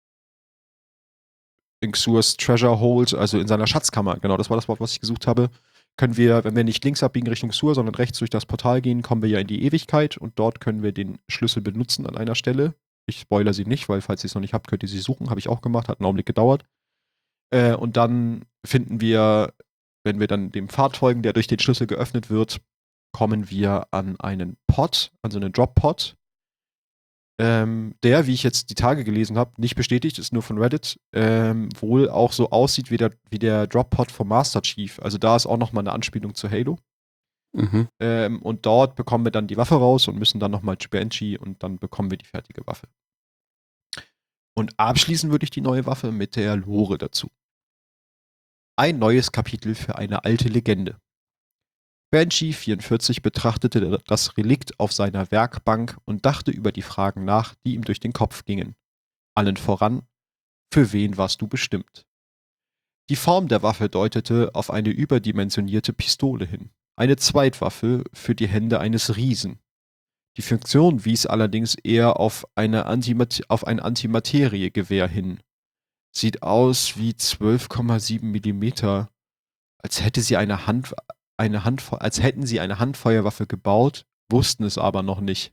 In Xurs Treasure Hold, also in seiner Schatzkammer, genau, das war das Wort, was ich gesucht habe, können wir, wenn wir nicht links abbiegen Richtung Xur, sondern rechts durch das Portal gehen, kommen wir ja in die Ewigkeit und dort können wir den Schlüssel benutzen an einer Stelle. Ich spoilere sie nicht, weil falls ihr es noch nicht habt, könnt ihr sie suchen, habe ich auch gemacht, hat einen Augenblick gedauert. Äh, und dann finden wir, wenn wir dann dem Pfad folgen, der durch den Schlüssel geöffnet wird, kommen wir an einen Pod, also einen Drop-Pod, ähm, der, wie ich jetzt die Tage gelesen habe, nicht bestätigt, ist nur von Reddit, ähm, wohl auch so aussieht wie der, wie der Drop-Pod vom Master Chief. Also da ist auch nochmal eine Anspielung zu Halo. Mhm. Ähm, und dort bekommen wir dann die Waffe raus und müssen dann nochmal zu Banshee und dann bekommen wir die fertige Waffe. Und abschließen würde ich die neue Waffe mit der Lore dazu. Ein neues Kapitel für eine alte Legende. Banshee vierundvierzig betrachtete das Relikt auf seiner Werkbank und dachte über die Fragen nach, die ihm durch den Kopf gingen. Allen voran, für wen warst du bestimmt? Die Form der Waffe deutete auf eine überdimensionierte Pistole hin, eine Zweitwaffe für die Hände eines Riesen. Die Funktion wies allerdings eher auf, eine Antimat- auf ein Antimateriegewehr hin. Sieht aus wie zwölf Komma sieben Millimeter, als hätte sie eine Hand... Eine Handfe- als hätten sie eine Handfeuerwaffe gebaut, wussten es aber noch nicht.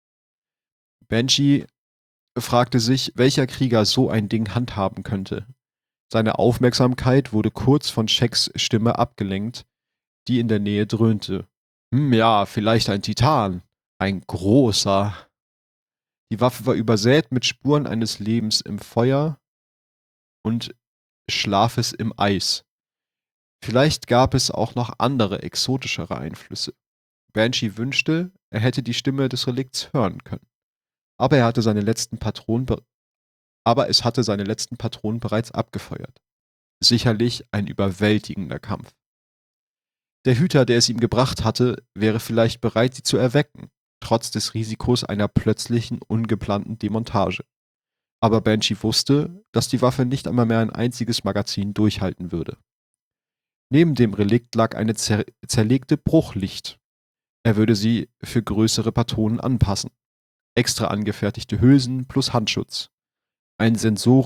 Banshee fragte sich, welcher Krieger so ein Ding handhaben könnte. Seine Aufmerksamkeit wurde kurz von Sheks Stimme abgelenkt, die in der Nähe dröhnte. Hm, ja, vielleicht ein Titan. Ein großer. Die Waffe war übersät mit Spuren eines Lebens im Feuer und Schlafes im Eis. Vielleicht gab es auch noch andere, exotischere Einflüsse. Banshee wünschte, er hätte die Stimme des Relikts hören können. Aber er hatte seine letzten Patronen be- aber es hatte seine letzten Patronen bereits abgefeuert. Sicherlich ein überwältigender Kampf. Der Hüter, der es ihm gebracht hatte, wäre vielleicht bereit, sie zu erwecken, trotz des Risikos einer plötzlichen, ungeplanten Demontage. Aber Banshee wusste, dass die Waffe nicht einmal mehr ein einziges Magazin durchhalten würde. Neben dem Relikt lag eine zer- zerlegte Bruchlicht. Er würde sie für größere Patronen anpassen. Extra angefertigte Hülsen plus Handschutz. Ein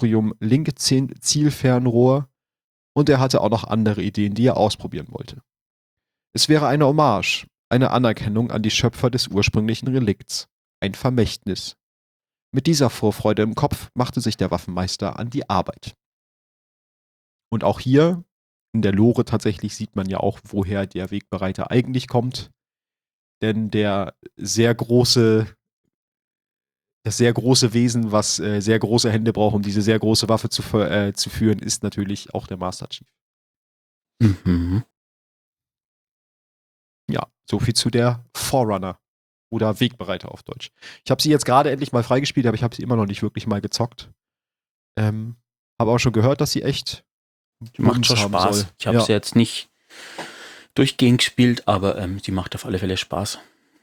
Sensorium-Link-Zielfernrohr und er hatte auch noch andere Ideen, die er ausprobieren wollte. Es wäre eine Hommage, eine Anerkennung an die Schöpfer des ursprünglichen Relikts. Ein Vermächtnis. Mit dieser Vorfreude im Kopf machte sich der Waffenmeister an die Arbeit. Und auch hier in der Lore tatsächlich sieht man ja auch, woher der Wegbereiter eigentlich kommt. Denn der sehr große, das sehr große Wesen, was äh, sehr große Hände braucht, um diese sehr große Waffe zu, äh, zu führen, ist natürlich auch der Master Chief. Mhm. Ja, soviel zu der Forerunner oder Wegbereiter auf Deutsch. Ich habe sie jetzt gerade endlich mal freigespielt, aber ich habe sie immer noch nicht wirklich mal gezockt. Ähm, habe auch schon gehört, dass sie echt macht schon Spaß. Soll. Ich habe ja. sie jetzt nicht durchgehend gespielt, aber ähm, die macht auf alle Fälle Spaß.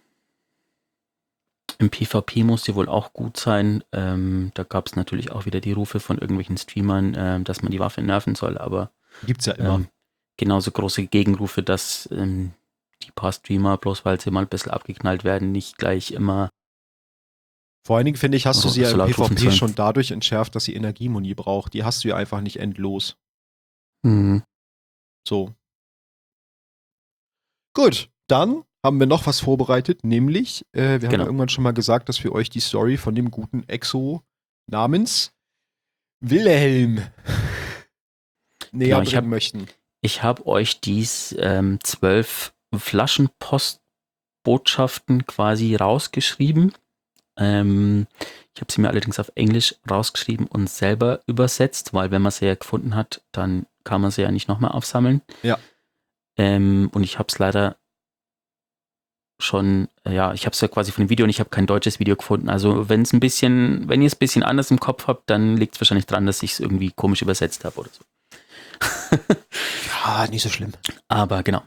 Im PvP muss die wohl auch gut sein. Ähm, da gab es natürlich auch wieder die Rufe von irgendwelchen Streamern, ähm, dass man die Waffe nerven soll, aber gibt's ja immer. Ähm, genauso große Gegenrufe, dass ähm, die paar Streamer, bloß weil sie mal ein bisschen abgeknallt werden, nicht gleich immer. Vor allen Dingen, finde ich, hast du sie ja so im laut rufen PvP sollen. schon dadurch entschärft, dass sie Energiemuni braucht. Die hast du ja einfach nicht endlos. Mhm. So. Gut, dann haben wir noch was vorbereitet, nämlich, äh, wir haben Genau. ja irgendwann schon mal gesagt, dass wir euch die Story von dem guten Exo namens Wilhelm näher Genau, ich bringen hab- möchten. Ich habe euch dies ähm, zwölf Flaschenpostbotschaften quasi rausgeschrieben. Ähm, ich habe sie mir allerdings auf Englisch rausgeschrieben und selber übersetzt, weil wenn man sie ja gefunden hat, dann kann man sie ja nicht nochmal aufsammeln. Ja. Ähm, und ich habe es leider schon, ja, ich habe es ja quasi von dem Video und ich habe kein deutsches Video gefunden. Also wenn es ein bisschen, wenn ihr es ein bisschen anders im Kopf habt, dann liegt es wahrscheinlich dran, dass ich es irgendwie komisch übersetzt habe oder so. Ja, nicht so schlimm. Aber genau.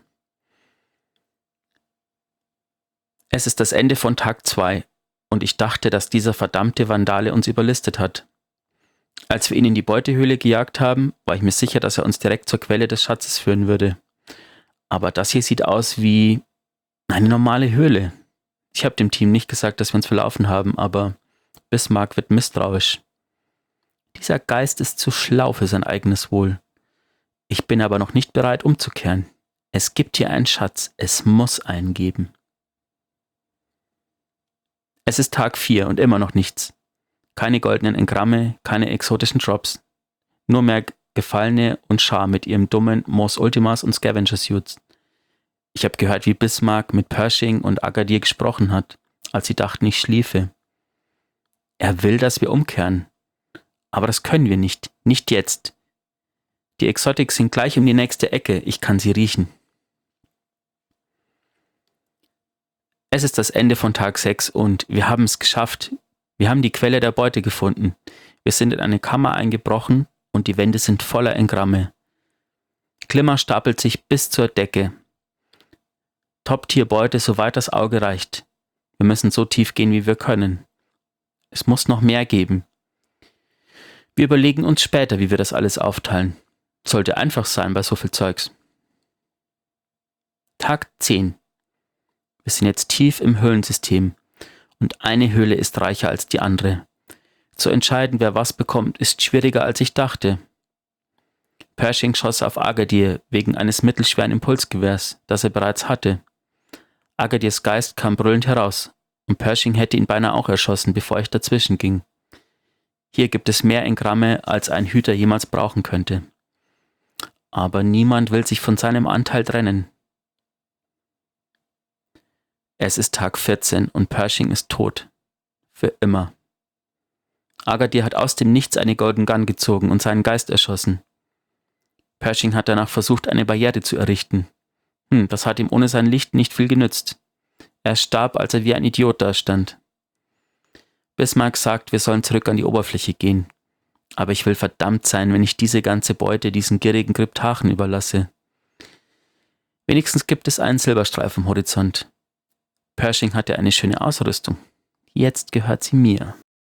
Es ist das Ende von Tag zwei und ich dachte, dass dieser verdammte Vandale uns überlistet hat. Als wir ihn in die Beutehöhle gejagt haben, war ich mir sicher, dass er uns direkt zur Quelle des Schatzes führen würde. Aber das hier sieht aus wie eine normale Höhle. Ich habe dem Team nicht gesagt, dass wir uns verlaufen haben, aber Bismarck wird misstrauisch. Dieser Geist ist zu schlau für sein eigenes Wohl. Ich bin aber noch nicht bereit umzukehren. Es gibt hier einen Schatz, es muss einen geben. Es ist Tag vier und immer noch nichts. Keine goldenen Engramme, keine exotischen Drops. Nur mehr Gefallene und Schar mit ihrem dummen Mos Ultimas und Scavenger Suits. Ich habe gehört, wie Bismarck mit Pershing und Agadir gesprochen hat, als sie dachten, ich schliefe. Er will, dass wir umkehren. Aber das können wir nicht. Nicht jetzt. Die Exotics sind gleich um die nächste Ecke. Ich kann sie riechen. Es ist das Ende von Tag sechs und wir haben es geschafft. Wir haben die Quelle der Beute gefunden. Wir sind in eine Kammer eingebrochen und die Wände sind voller Engramme. Glimmer stapelt sich bis zur Decke. Top-Tier-Beute, soweit das Auge reicht. Wir müssen so tief gehen, wie wir können. Es muss noch mehr geben. Wir überlegen uns später, wie wir das alles aufteilen. Sollte einfach sein bei so viel Zeugs. Tag zehn. Wir sind jetzt tief im Höhlensystem und eine Höhle ist reicher als die andere. Zu entscheiden, wer was bekommt, ist schwieriger, als ich dachte. Pershing schoss auf Agadir wegen eines mittelschweren Impulsgewehrs, das er bereits hatte. Agadirs Geist kam brüllend heraus und Pershing hätte ihn beinahe auch erschossen, bevor ich dazwischen ging. Hier gibt es mehr Engramme, als ein Hüter jemals brauchen könnte. Aber niemand will sich von seinem Anteil trennen. Es ist Tag vierzehn und Pershing ist tot. Für immer. Agadir hat aus dem Nichts eine Golden Gun gezogen und seinen Geist erschossen. Pershing hat danach versucht, eine Barriere zu errichten. Hm, das hat ihm ohne sein Licht nicht viel genützt. Er starb, als er wie ein Idiot dastand. Bismarck sagt, wir sollen zurück an die Oberfläche gehen. Aber ich will verdammt sein, wenn ich diese ganze Beute diesen gierigen Kryptarchen überlasse. Wenigstens gibt es einen Silberstreif am Horizont. Pershing hatte eine schöne Ausrüstung. Jetzt gehört sie mir.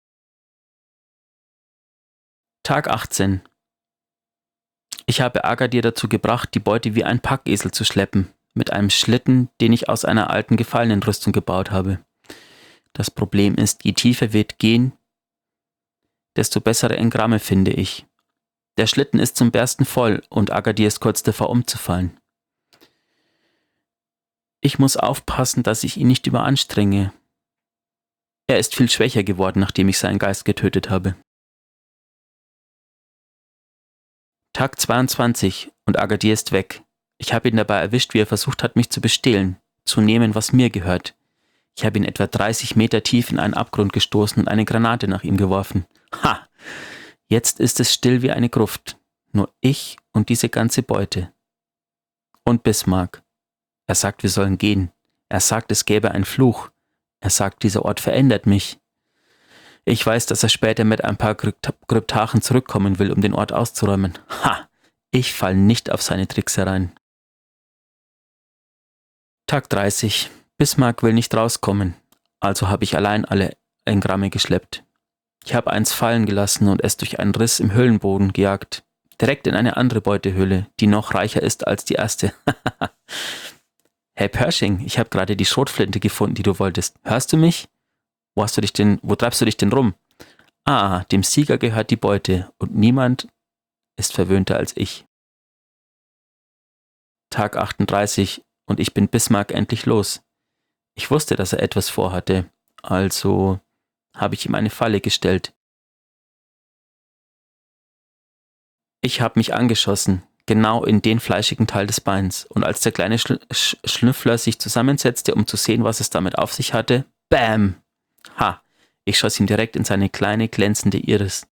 Tag achtzehn. Ich habe Agadir dazu gebracht, die Beute wie ein Packesel zu schleppen, mit einem Schlitten, den ich aus einer alten Gefallenenrüstung gebaut habe. Das Problem ist, je tiefer wir gehen, desto bessere Engramme finde ich. Der Schlitten ist zum Bersten voll und Agadir ist kurz davor umzufallen. Ich muss aufpassen, dass ich ihn nicht überanstrenge. Er ist viel schwächer geworden, nachdem ich seinen Geist getötet habe. Tag zweiundzwanzig und Agadir ist weg. Ich habe ihn dabei erwischt, wie er versucht hat, mich zu bestehlen, zu nehmen, was mir gehört. Ich habe ihn etwa dreißig Meter tief in einen Abgrund gestoßen und eine Granate nach ihm geworfen. Ha! Jetzt ist es still wie eine Gruft. Nur ich und diese ganze Beute. Und Bismarck. Er sagt, wir sollen gehen. Er sagt, es gäbe einen Fluch. Er sagt, dieser Ort verändert mich. Ich weiß, dass er später mit ein paar Kryptarchen zurückkommen will, um den Ort auszuräumen. Ha! Ich fall nicht auf seine Tricks herein. Tag dreißig. Bismarck will nicht rauskommen, also habe ich allein alle Engramme geschleppt. Ich habe eins fallen gelassen und es durch einen Riss im Höhlenboden gejagt. Direkt in eine andere Beutehöhle, die noch reicher ist als die erste. Hey Pershing, ich habe gerade die Schrotflinte gefunden, die du wolltest. Hörst du mich? Wo hast du dich denn, wo treibst du dich denn rum? Ah, dem Sieger gehört die Beute und niemand ist verwöhnter als ich. Tag achtunddreißig und ich bin Bismarck endlich los. Ich wusste, dass er etwas vorhatte, also habe ich ihm eine Falle gestellt. Ich habe mich angeschossen, genau in den fleischigen Teil des Beins, und als der kleine Schl Sch Schnüffler sich zusammensetzte, um zu sehen, was es damit auf sich hatte, bam! Ha! Ich schoss ihm direkt in seine kleine, glänzende Iris.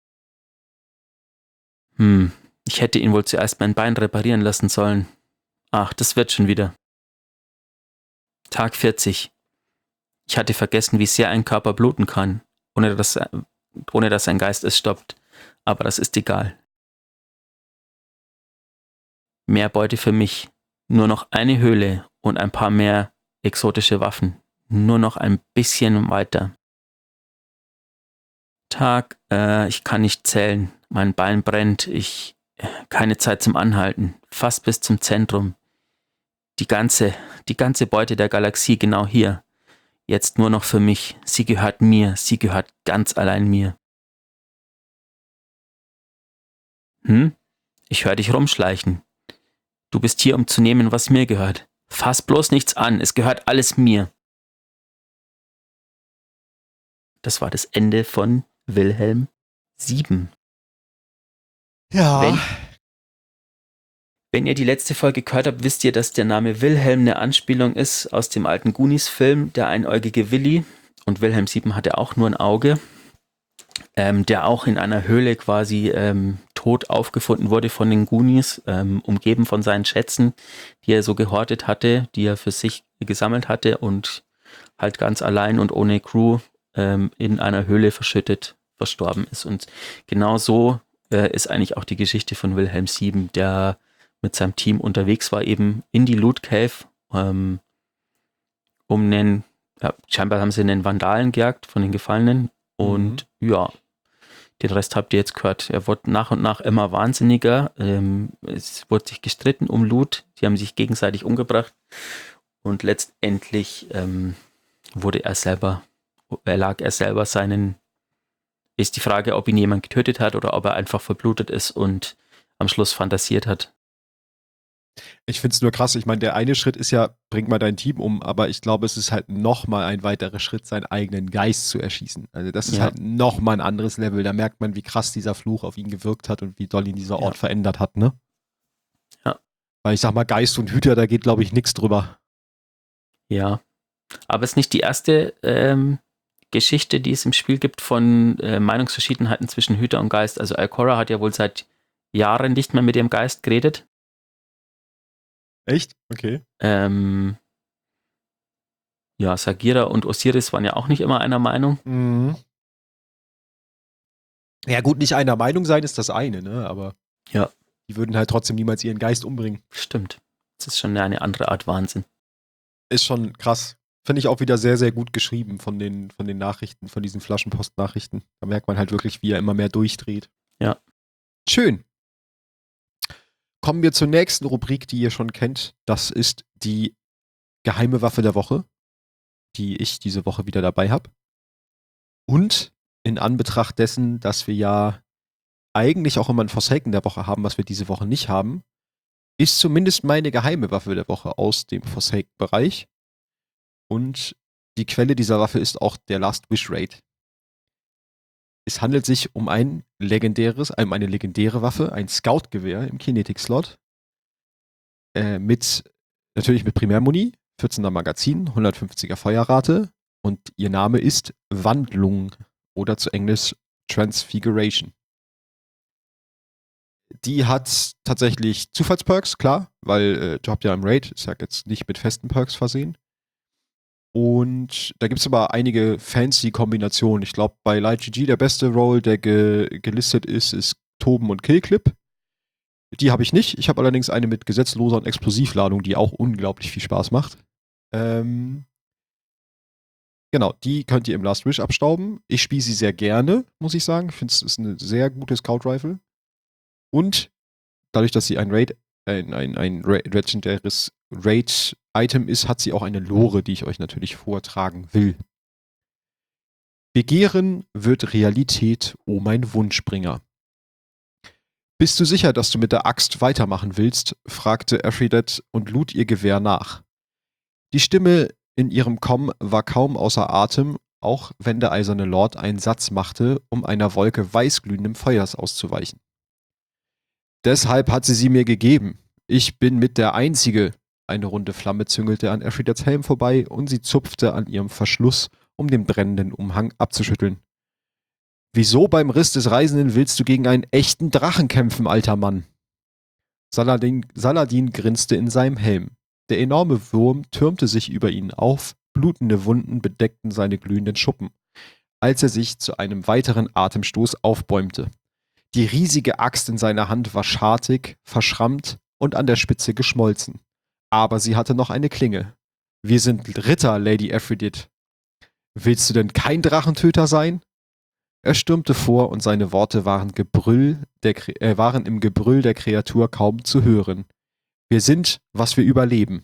Hm, ich hätte ihn wohl zuerst mein Bein reparieren lassen sollen. Ach, das wird schon wieder. Tag vierzig. Ich hatte vergessen, wie sehr ein Körper bluten kann, ohne dass, ohne dass ein Geist es stoppt. Aber das ist egal. Mehr Beute für mich. Nur noch eine Höhle und ein paar mehr exotische Waffen. Nur noch ein bisschen weiter. Tag, äh, ich kann nicht zählen. Mein Bein brennt. Ich, keine Zeit zum Anhalten. Fast bis zum Zentrum. Die ganze, die ganze Beute der Galaxie genau hier. Jetzt nur noch für mich. Sie gehört mir. Sie gehört ganz allein mir. Hm? Ich höre dich rumschleichen. Du bist hier, um zu nehmen, was mir gehört. Fass bloß nichts an. Es gehört alles mir. Das war das Ende von Wilhelm sieben. Ja. Wenn, wenn ihr die letzte Folge gehört habt, wisst ihr, dass der Name Wilhelm eine Anspielung ist aus dem alten Goonies-Film, der einäugige Willi. Und Wilhelm sieben hatte auch nur ein Auge, ähm, der auch in einer Höhle quasi ähm, tot aufgefunden wurde von den Goonies, ähm, umgeben von seinen Schätzen, die er so gehortet hatte, die er für sich gesammelt hatte und halt ganz allein und ohne Crew ähm, in einer Höhle verschüttet verstorben ist. Und genau so äh, ist eigentlich auch die Geschichte von Wilhelm sieben, der mit seinem Team unterwegs war, eben in die Loot Cave, ähm, um einen, ja, scheinbar haben sie einen Vandalen gejagt von den Gefallenen. Und mhm. ja, den Rest habt ihr jetzt gehört. Er wurde nach und nach immer wahnsinniger. Ähm, es wurde sich gestritten um Loot. Die haben sich gegenseitig umgebracht. Und letztendlich ähm, wurde er selber, erlag er selber seinen, ist die Frage, ob ihn jemand getötet hat oder ob er einfach verblutet ist und am Schluss fantasiert hat. Ich finde es nur krass. Ich meine, der eine Schritt ist ja, bring mal dein Team um, aber ich glaube, es ist halt nochmal ein weiterer Schritt, seinen eigenen Geist zu erschießen. Also das ist ja. halt nochmal ein anderes Level. Da merkt man, wie krass dieser Fluch auf ihn gewirkt hat und wie doll ihn dieser Ort ja. verändert hat, ne? Ja. Weil ich sag mal, Geist und Hüter, da geht, glaube ich, nichts drüber. Ja. Aber es ist nicht die erste ähm, Geschichte, die es im Spiel gibt von äh, Meinungsverschiedenheiten zwischen Hüter und Geist. Also Alcora hat ja wohl seit Jahren nicht mehr mit dem Geist geredet. Echt? Okay. Ähm, ja, Sagira und Osiris waren ja auch nicht immer einer Meinung. Mhm. Ja gut, nicht einer Meinung sein ist das eine, ne? Aber ja. die würden halt trotzdem niemals ihren Geist umbringen. Stimmt. Das ist schon eine andere Art Wahnsinn. Ist schon krass. Finde ich auch wieder sehr, sehr gut geschrieben von den, von den Nachrichten, von diesen Flaschenpost-Nachrichten. Da merkt man halt wirklich, wie er immer mehr durchdreht. Ja. Schön. Kommen wir zur nächsten Rubrik, die ihr schon kennt. Das ist die geheime Waffe der Woche, die ich diese Woche wieder dabei habe. Und in Anbetracht dessen, dass wir ja eigentlich auch immer ein Forsaken der Woche haben, was wir diese Woche nicht haben, ist zumindest meine geheime Waffe der Woche aus dem Forsaken-Bereich. Und die Quelle dieser Waffe ist auch der Last Wish Raid. Es handelt sich um ein legendäres, um eine legendäre Waffe, ein Scout-Gewehr im Kinetic-Slot. Äh, mit, natürlich mit Primärmuni, vierzehner Magazin, hundertfünfziger Feuerrate. Und ihr Name ist Wandlung oder zu Englisch Transfiguration. Die hat tatsächlich Zufallsperks, klar, weil äh, ihr habt ja im Raid, ist ja jetzt nicht mit festen Perks versehen. Und da gibt es aber einige fancy Kombinationen. Ich glaube, bei Light G G der beste Roll, der ge- gelistet ist, ist Toben und Killclip. Die habe ich nicht. Ich habe allerdings eine mit gesetzloser und Explosivladung, die auch unglaublich viel Spaß macht. Ähm, genau, die könnt ihr im Last Wish abstauben. Ich spiele sie sehr gerne, muss ich sagen. Ich finde, es ist ein sehr gutes Scout Rifle. Und dadurch, dass sie ein Raid, ein, ein, ein legendäres Raid-Item ist, hat sie auch eine Lore, die ich euch natürlich vortragen will. Begehren wird Realität, oh mein Wunschbringer. Bist du sicher, dass du mit der Axt weitermachen willst? Fragte Aphrodite und lud ihr Gewehr nach. Die Stimme in ihrem Komm war kaum außer Atem, auch wenn der eiserne Lord einen Satz machte, um einer Wolke weißglühendem Feuers auszuweichen. Deshalb hat sie sie mir gegeben. Ich bin mit der Einzige. Eine runde Flamme züngelte an Aphrodite's Helm vorbei und sie zupfte an ihrem Verschluss, um den brennenden Umhang abzuschütteln. Wieso beim Riss des Reisenden willst du gegen einen echten Drachen kämpfen, alter Mann? Saladin, Saladin grinste in seinem Helm. Der enorme Wurm türmte sich über ihn auf, blutende Wunden bedeckten seine glühenden Schuppen, als er sich zu einem weiteren Atemstoß aufbäumte. Die riesige Axt in seiner Hand war schartig, verschrammt und an der Spitze geschmolzen. Aber sie hatte noch eine Klinge. Wir sind Ritter, Lady Aphrodite. Willst du denn kein Drachentöter sein? Er stürmte vor und seine Worte waren, Gebrüll der, äh, waren im Gebrüll der Kreatur kaum zu hören. Wir sind, was wir überleben.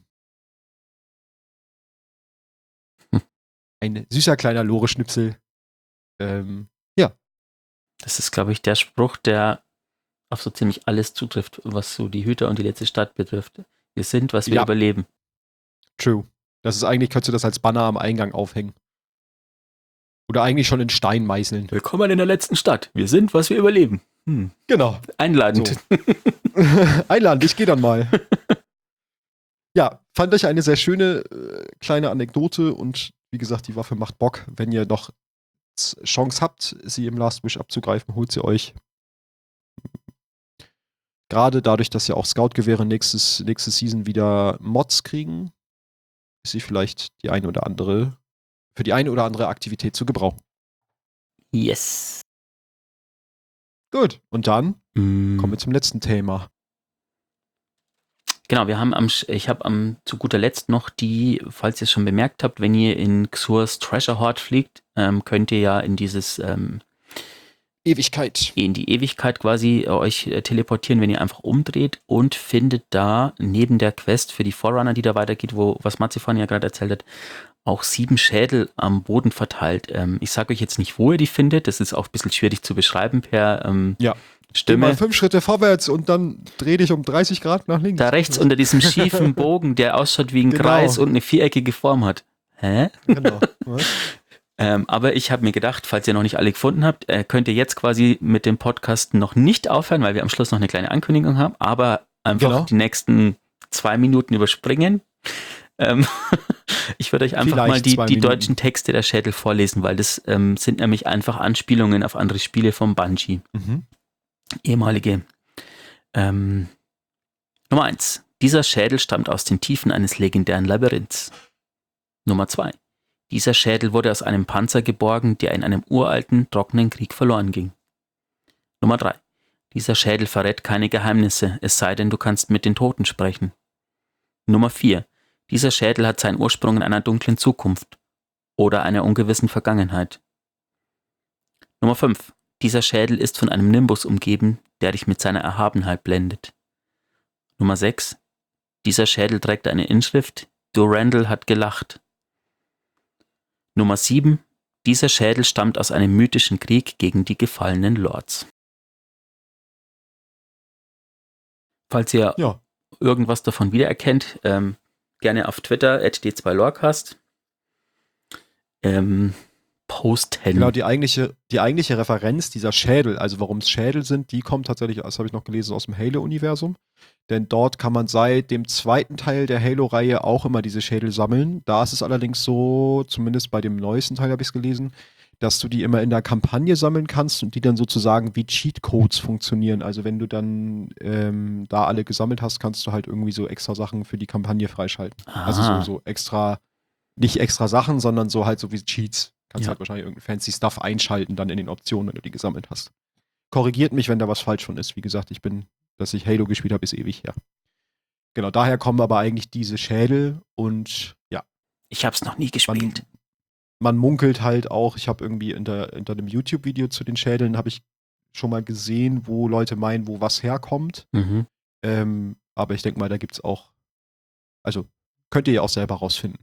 Hm. Ein süßer kleiner Lore-Schnipsel. Ähm, ja. Das ist, glaube ich, der Spruch, der auf so ziemlich alles zutrifft, was so die Hüter und die letzte Stadt betrifft. Wir sind, was wir ja. überleben. True. Das ist eigentlich, könntest du das als Banner am Eingang aufhängen. Oder eigentlich schon in Stein meißeln. Willkommen in der letzten Stadt. Wir sind, was wir überleben. Hm. Genau. Einladend. So. Einladend, ich gehe dann mal. Ja, fand ich eine sehr schöne äh, kleine Anekdote und wie gesagt, die Waffe macht Bock. Wenn ihr noch Chance habt, sie im Last Wish abzugreifen, holt sie euch. Gerade dadurch, dass ja auch Scout-Gewehre nächstes, nächste Season wieder Mods kriegen, ist sie vielleicht die eine oder andere, für die eine oder andere Aktivität zu gebrauchen. Yes. Gut, und dann mm. kommen wir zum letzten Thema. Genau, wir haben am, ich habe am zu guter Letzt noch die, falls ihr es schon bemerkt habt, wenn ihr in Xurs Treasure Hoard fliegt, ähm, könnt ihr ja in dieses ähm, Ewigkeit. In die Ewigkeit quasi äh, euch äh, teleportieren, wenn ihr einfach umdreht und findet da neben der Quest für die Forerunner, die da weitergeht, wo, was Marzifan ja gerade erzählt hat, auch sieben Schädel am Boden verteilt. Ähm, ich sage euch jetzt nicht, wo ihr die findet, das ist auch ein bisschen schwierig zu beschreiben per ähm, ja. Stimme. Geh mal fünf Schritte vorwärts und dann dreh dich um dreißig Grad nach links. Da rechts unter diesem schiefen Bogen, der ausschaut wie ein genau. Kreis und eine viereckige Form hat. Hä? Genau. ähm, aber ich habe mir gedacht, falls ihr noch nicht alle gefunden habt, äh, könnt ihr jetzt quasi mit dem Podcast noch nicht aufhören, weil wir am Schluss noch eine kleine Ankündigung haben, aber einfach genau. die nächsten zwei Minuten überspringen. Ähm, ich würde euch einfach Vielleicht mal die, die deutschen Texte der Schädel vorlesen, weil das ähm, sind nämlich einfach Anspielungen auf andere Spiele vom Bungie. Mhm. Ehemalige. Ähm, Nummer eins. Dieser Schädel stammt aus den Tiefen eines legendären Labyrinths. Nummer zwei. Dieser Schädel wurde aus einem Panzer geborgen, der in einem uralten, trockenen Krieg verloren ging. Nummer drei. Dieser Schädel verrät keine Geheimnisse, es sei denn, du kannst mit den Toten sprechen. Nummer vier. Dieser Schädel hat seinen Ursprung in einer dunklen Zukunft oder einer ungewissen Vergangenheit. Nummer fünf. Dieser Schädel ist von einem Nimbus umgeben, der dich mit seiner Erhabenheit blendet. Nummer sechs. Dieser Schädel trägt eine Inschrift, Durandal hat gelacht. Nummer sieben. Dieser Schädel stammt aus einem mythischen Krieg gegen die gefallenen Lords. Falls ihr ja. irgendwas davon wiedererkennt, ähm, gerne auf Twitter at d zwei lorecast ähm, posten. Genau, die eigentliche, die eigentliche Referenz dieser Schädel, also warum es Schädel sind, die kommt tatsächlich, das habe ich noch gelesen, aus dem Halo-Universum. Denn dort kann man seit dem zweiten Teil der Halo-Reihe auch immer diese Schädel sammeln. Da ist es allerdings so, zumindest bei dem neuesten Teil habe ich es gelesen, dass du die immer in der Kampagne sammeln kannst und die dann sozusagen wie Cheatcodes funktionieren. Also wenn du dann ähm, da alle gesammelt hast, kannst du halt irgendwie so extra Sachen für die Kampagne freischalten. Aha. Also so, so extra, nicht extra Sachen, sondern so halt so wie Cheats. Kannst ja. halt wahrscheinlich irgendein fancy Stuff einschalten dann in den Optionen, wenn du die gesammelt hast. Korrigiert mich, wenn da was falsch von ist. Wie gesagt, ich bin, dass ich Halo gespielt habe, ist ewig her. Genau, daher kommen aber eigentlich diese Schädel und ja, Ich habe es noch nie gespielt. Man, man munkelt halt auch, ich habe irgendwie unter, unter einem YouTube-Video zu den Schädeln, habe ich schon mal gesehen, wo Leute meinen, wo was herkommt. Mhm. Ähm, aber ich denke mal, da gibt es auch, also könnt ihr ja auch selber rausfinden.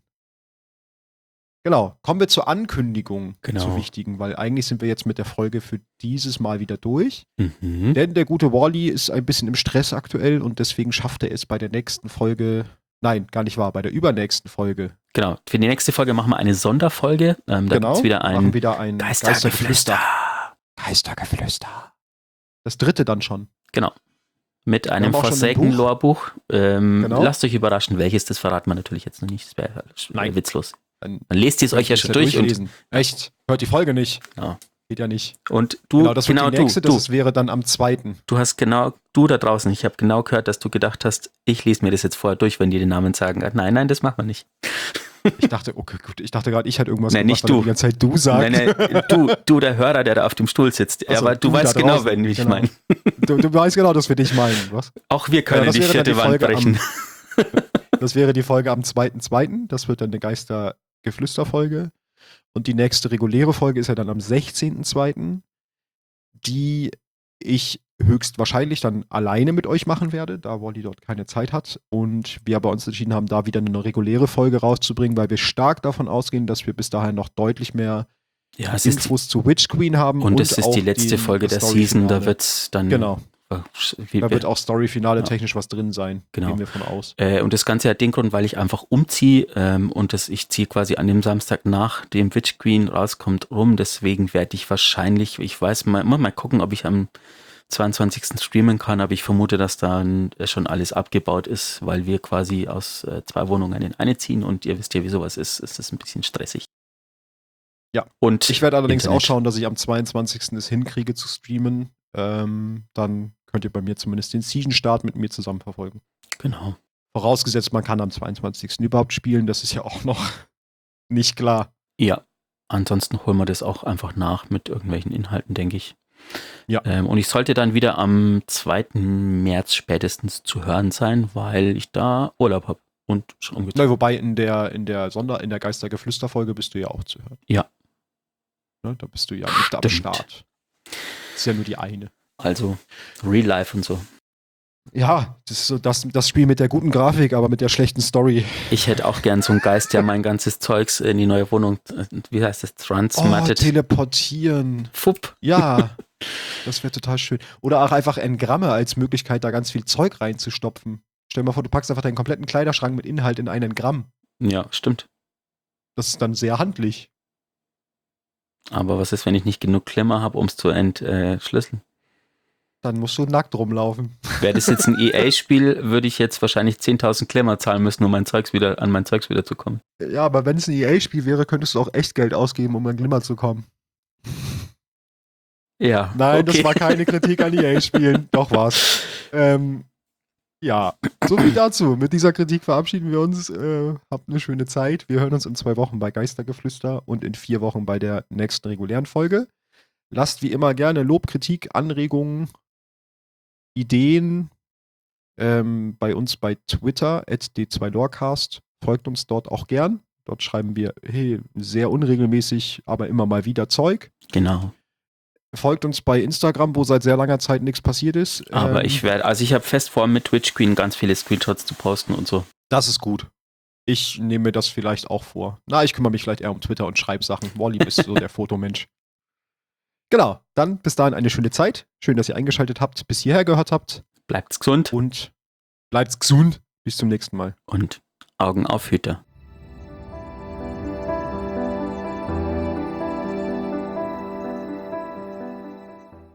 Genau, kommen wir zur Ankündigung, Genau. zur wichtigen, weil eigentlich sind wir jetzt mit der Folge für dieses Mal wieder durch. Mhm. Denn der gute Wally ist ein bisschen im Stress aktuell und deswegen schafft er es bei der nächsten Folge, nein, gar nicht wahr, bei der übernächsten Folge. Genau, für die nächste Folge machen wir eine Sonderfolge. Ähm, da genau, gibt es wieder ein, machen wieder ein Geistergeflüster. Geistergeflüster. Das dritte dann schon. Genau. Mit Wir einem haben auch schon ein Forsaken-Lore-Buch. Ähm, Genau. Lasst euch überraschen, welches, das verraten wir natürlich jetzt noch nicht. Das wäre Nein. witzlos. Dann, Dann lest ihr es euch ja schon durch. Und, Echt? Hört die Folge nicht. ja. Geht ja nicht. Und du, Genau, das wird genau die nächste, du, das du, wäre dann am zweiten. du hast genau, du da draußen, ich habe genau gehört, dass du gedacht hast, ich lese mir das jetzt vorher durch, wenn die den Namen sagen. Nein, nein, das macht man nicht. Ich dachte, okay, gut, ich dachte gerade, ich hätte irgendwas Nein, gemacht, nicht du. die ganze Zeit du sagst. Nein, nein, du, du, der Hörer, der da auf dem Stuhl sitzt. Ach so, aber du, du weißt da genau, draußen, wenn ich genau. meine. Du, du weißt genau, dass wir dich meinen, was? Auch wir können Ja, die das wäre dann vierte die Wand Folge brechen. am- Das wäre die Folge am zweiten zweiten Das wird dann eine Geistergeflüster-Folge. Und die nächste reguläre Folge ist ja dann am sechzehnten zweiten die ich höchstwahrscheinlich dann alleine mit euch machen werde, da Wally dort keine Zeit hat. Und wir bei uns entschieden haben, da wieder eine reguläre Folge rauszubringen, weil wir stark davon ausgehen, dass wir bis dahin noch deutlich mehr Ja, es ist die, Infos zu Witch Queen haben. und es ist auch die letzte den- Folge das der Season, da Storyfinale. wird es dann. Genau, Wie, da wird auch Storyfinale Ja. technisch was drin sein. Genau. Gehen wir von aus. Äh, und das Ganze hat den Grund, weil ich einfach umziehe ähm, und das, ich ziehe quasi an dem Samstag nach dem Witch Queen rauskommt rum. Deswegen werde ich wahrscheinlich, ich weiß mal, mal, mal gucken, ob ich am zweiundzwanzigsten streamen kann, aber ich vermute, dass dann schon alles abgebaut ist, weil wir quasi aus äh, zwei Wohnungen in eine ziehen und ihr wisst ja, wie sowas ist, ist das ein bisschen stressig. Ja. Und Ich werde allerdings Internet. auch schauen, dass ich am zweiundzwanzigsten es hinkriege zu streamen. Ähm, dann könnt ihr bei mir zumindest den Season-Start mit mir zusammen verfolgen. Genau. Vorausgesetzt, man kann am zweiundzwanzigsten überhaupt spielen, das ist ja auch noch nicht klar. Ja. Ansonsten holen wir das auch einfach nach mit irgendwelchen Inhalten, denke ich. Ja. Ähm, und ich sollte dann wieder am zweiten März spätestens zu hören sein, weil ich da Urlaub habe und schon umgezogen. Na, wobei in der, in der Sonder-, in der Geistergeflüster-Folge bist du ja auch zu hören. Ja. Ne, da bist du ja nicht am Stimmt. Start. Das ist ja nur die eine. Also Real Life und so. Ja, das ist so das, das Spiel mit der guten Grafik, aber mit der schlechten Story. Ich hätte auch gern so einen Geist, der mein ganzes Zeugs in die neue Wohnung, äh, wie heißt das, Oh, transmattet. teleportieren. Fupp. Ja, das wäre total schön. Oder auch einfach Engramme als Möglichkeit, da ganz viel Zeug reinzustopfen. Stell dir mal vor, du packst einfach deinen kompletten Kleiderschrank mit Inhalt in einen Gramm. Ja, stimmt. Das ist dann sehr handlich. Aber was ist, wenn ich nicht genug Klemmer habe, um es zu entschlüsseln? Dann musst du nackt rumlaufen. Wäre das jetzt ein E A-Spiel, würde ich jetzt wahrscheinlich zehntausend Klemmer zahlen müssen, um mein Zeugs wieder, an mein Zeugs wieder zu kommen. Ja, aber wenn es ein E A-Spiel wäre, könntest du auch echt Geld ausgeben, um an Glimmer zu kommen. Ja. Nein, okay. das war keine Kritik an E A-Spielen. Doch war's. Ähm, ja, so viel dazu. Mit dieser Kritik verabschieden wir uns. Äh, habt eine schöne Zeit. Wir hören uns in zwei Wochen bei Geistergeflüster und in vier Wochen bei der nächsten regulären Folge. Lasst wie immer gerne Lob, Kritik, Anregungen, Ideen ähm, bei uns bei Twitter at d zwei lorecast. Folgt uns dort auch gern. Dort schreiben wir, hey, sehr unregelmäßig, aber immer mal wieder Zeug. Genau. Folgt uns bei Instagram, wo seit sehr langer Zeit nichts passiert ist. Aber Ähm, ich werde, also ich habe fest vor, mit Twitch Queen ganz viele Screenshots zu posten und so. Das ist gut. Ich nehme mir das vielleicht auch vor. Na, ich kümmere mich vielleicht eher um Twitter und Schreibsachen. Wally ist so der Fotomensch. Genau, dann bis dahin eine schöne Zeit. Schön, dass ihr eingeschaltet habt, bis hierher gehört habt. Bleibt's gesund Und bleibt gesund. Bis zum nächsten Mal. und Augen auf, Hüter.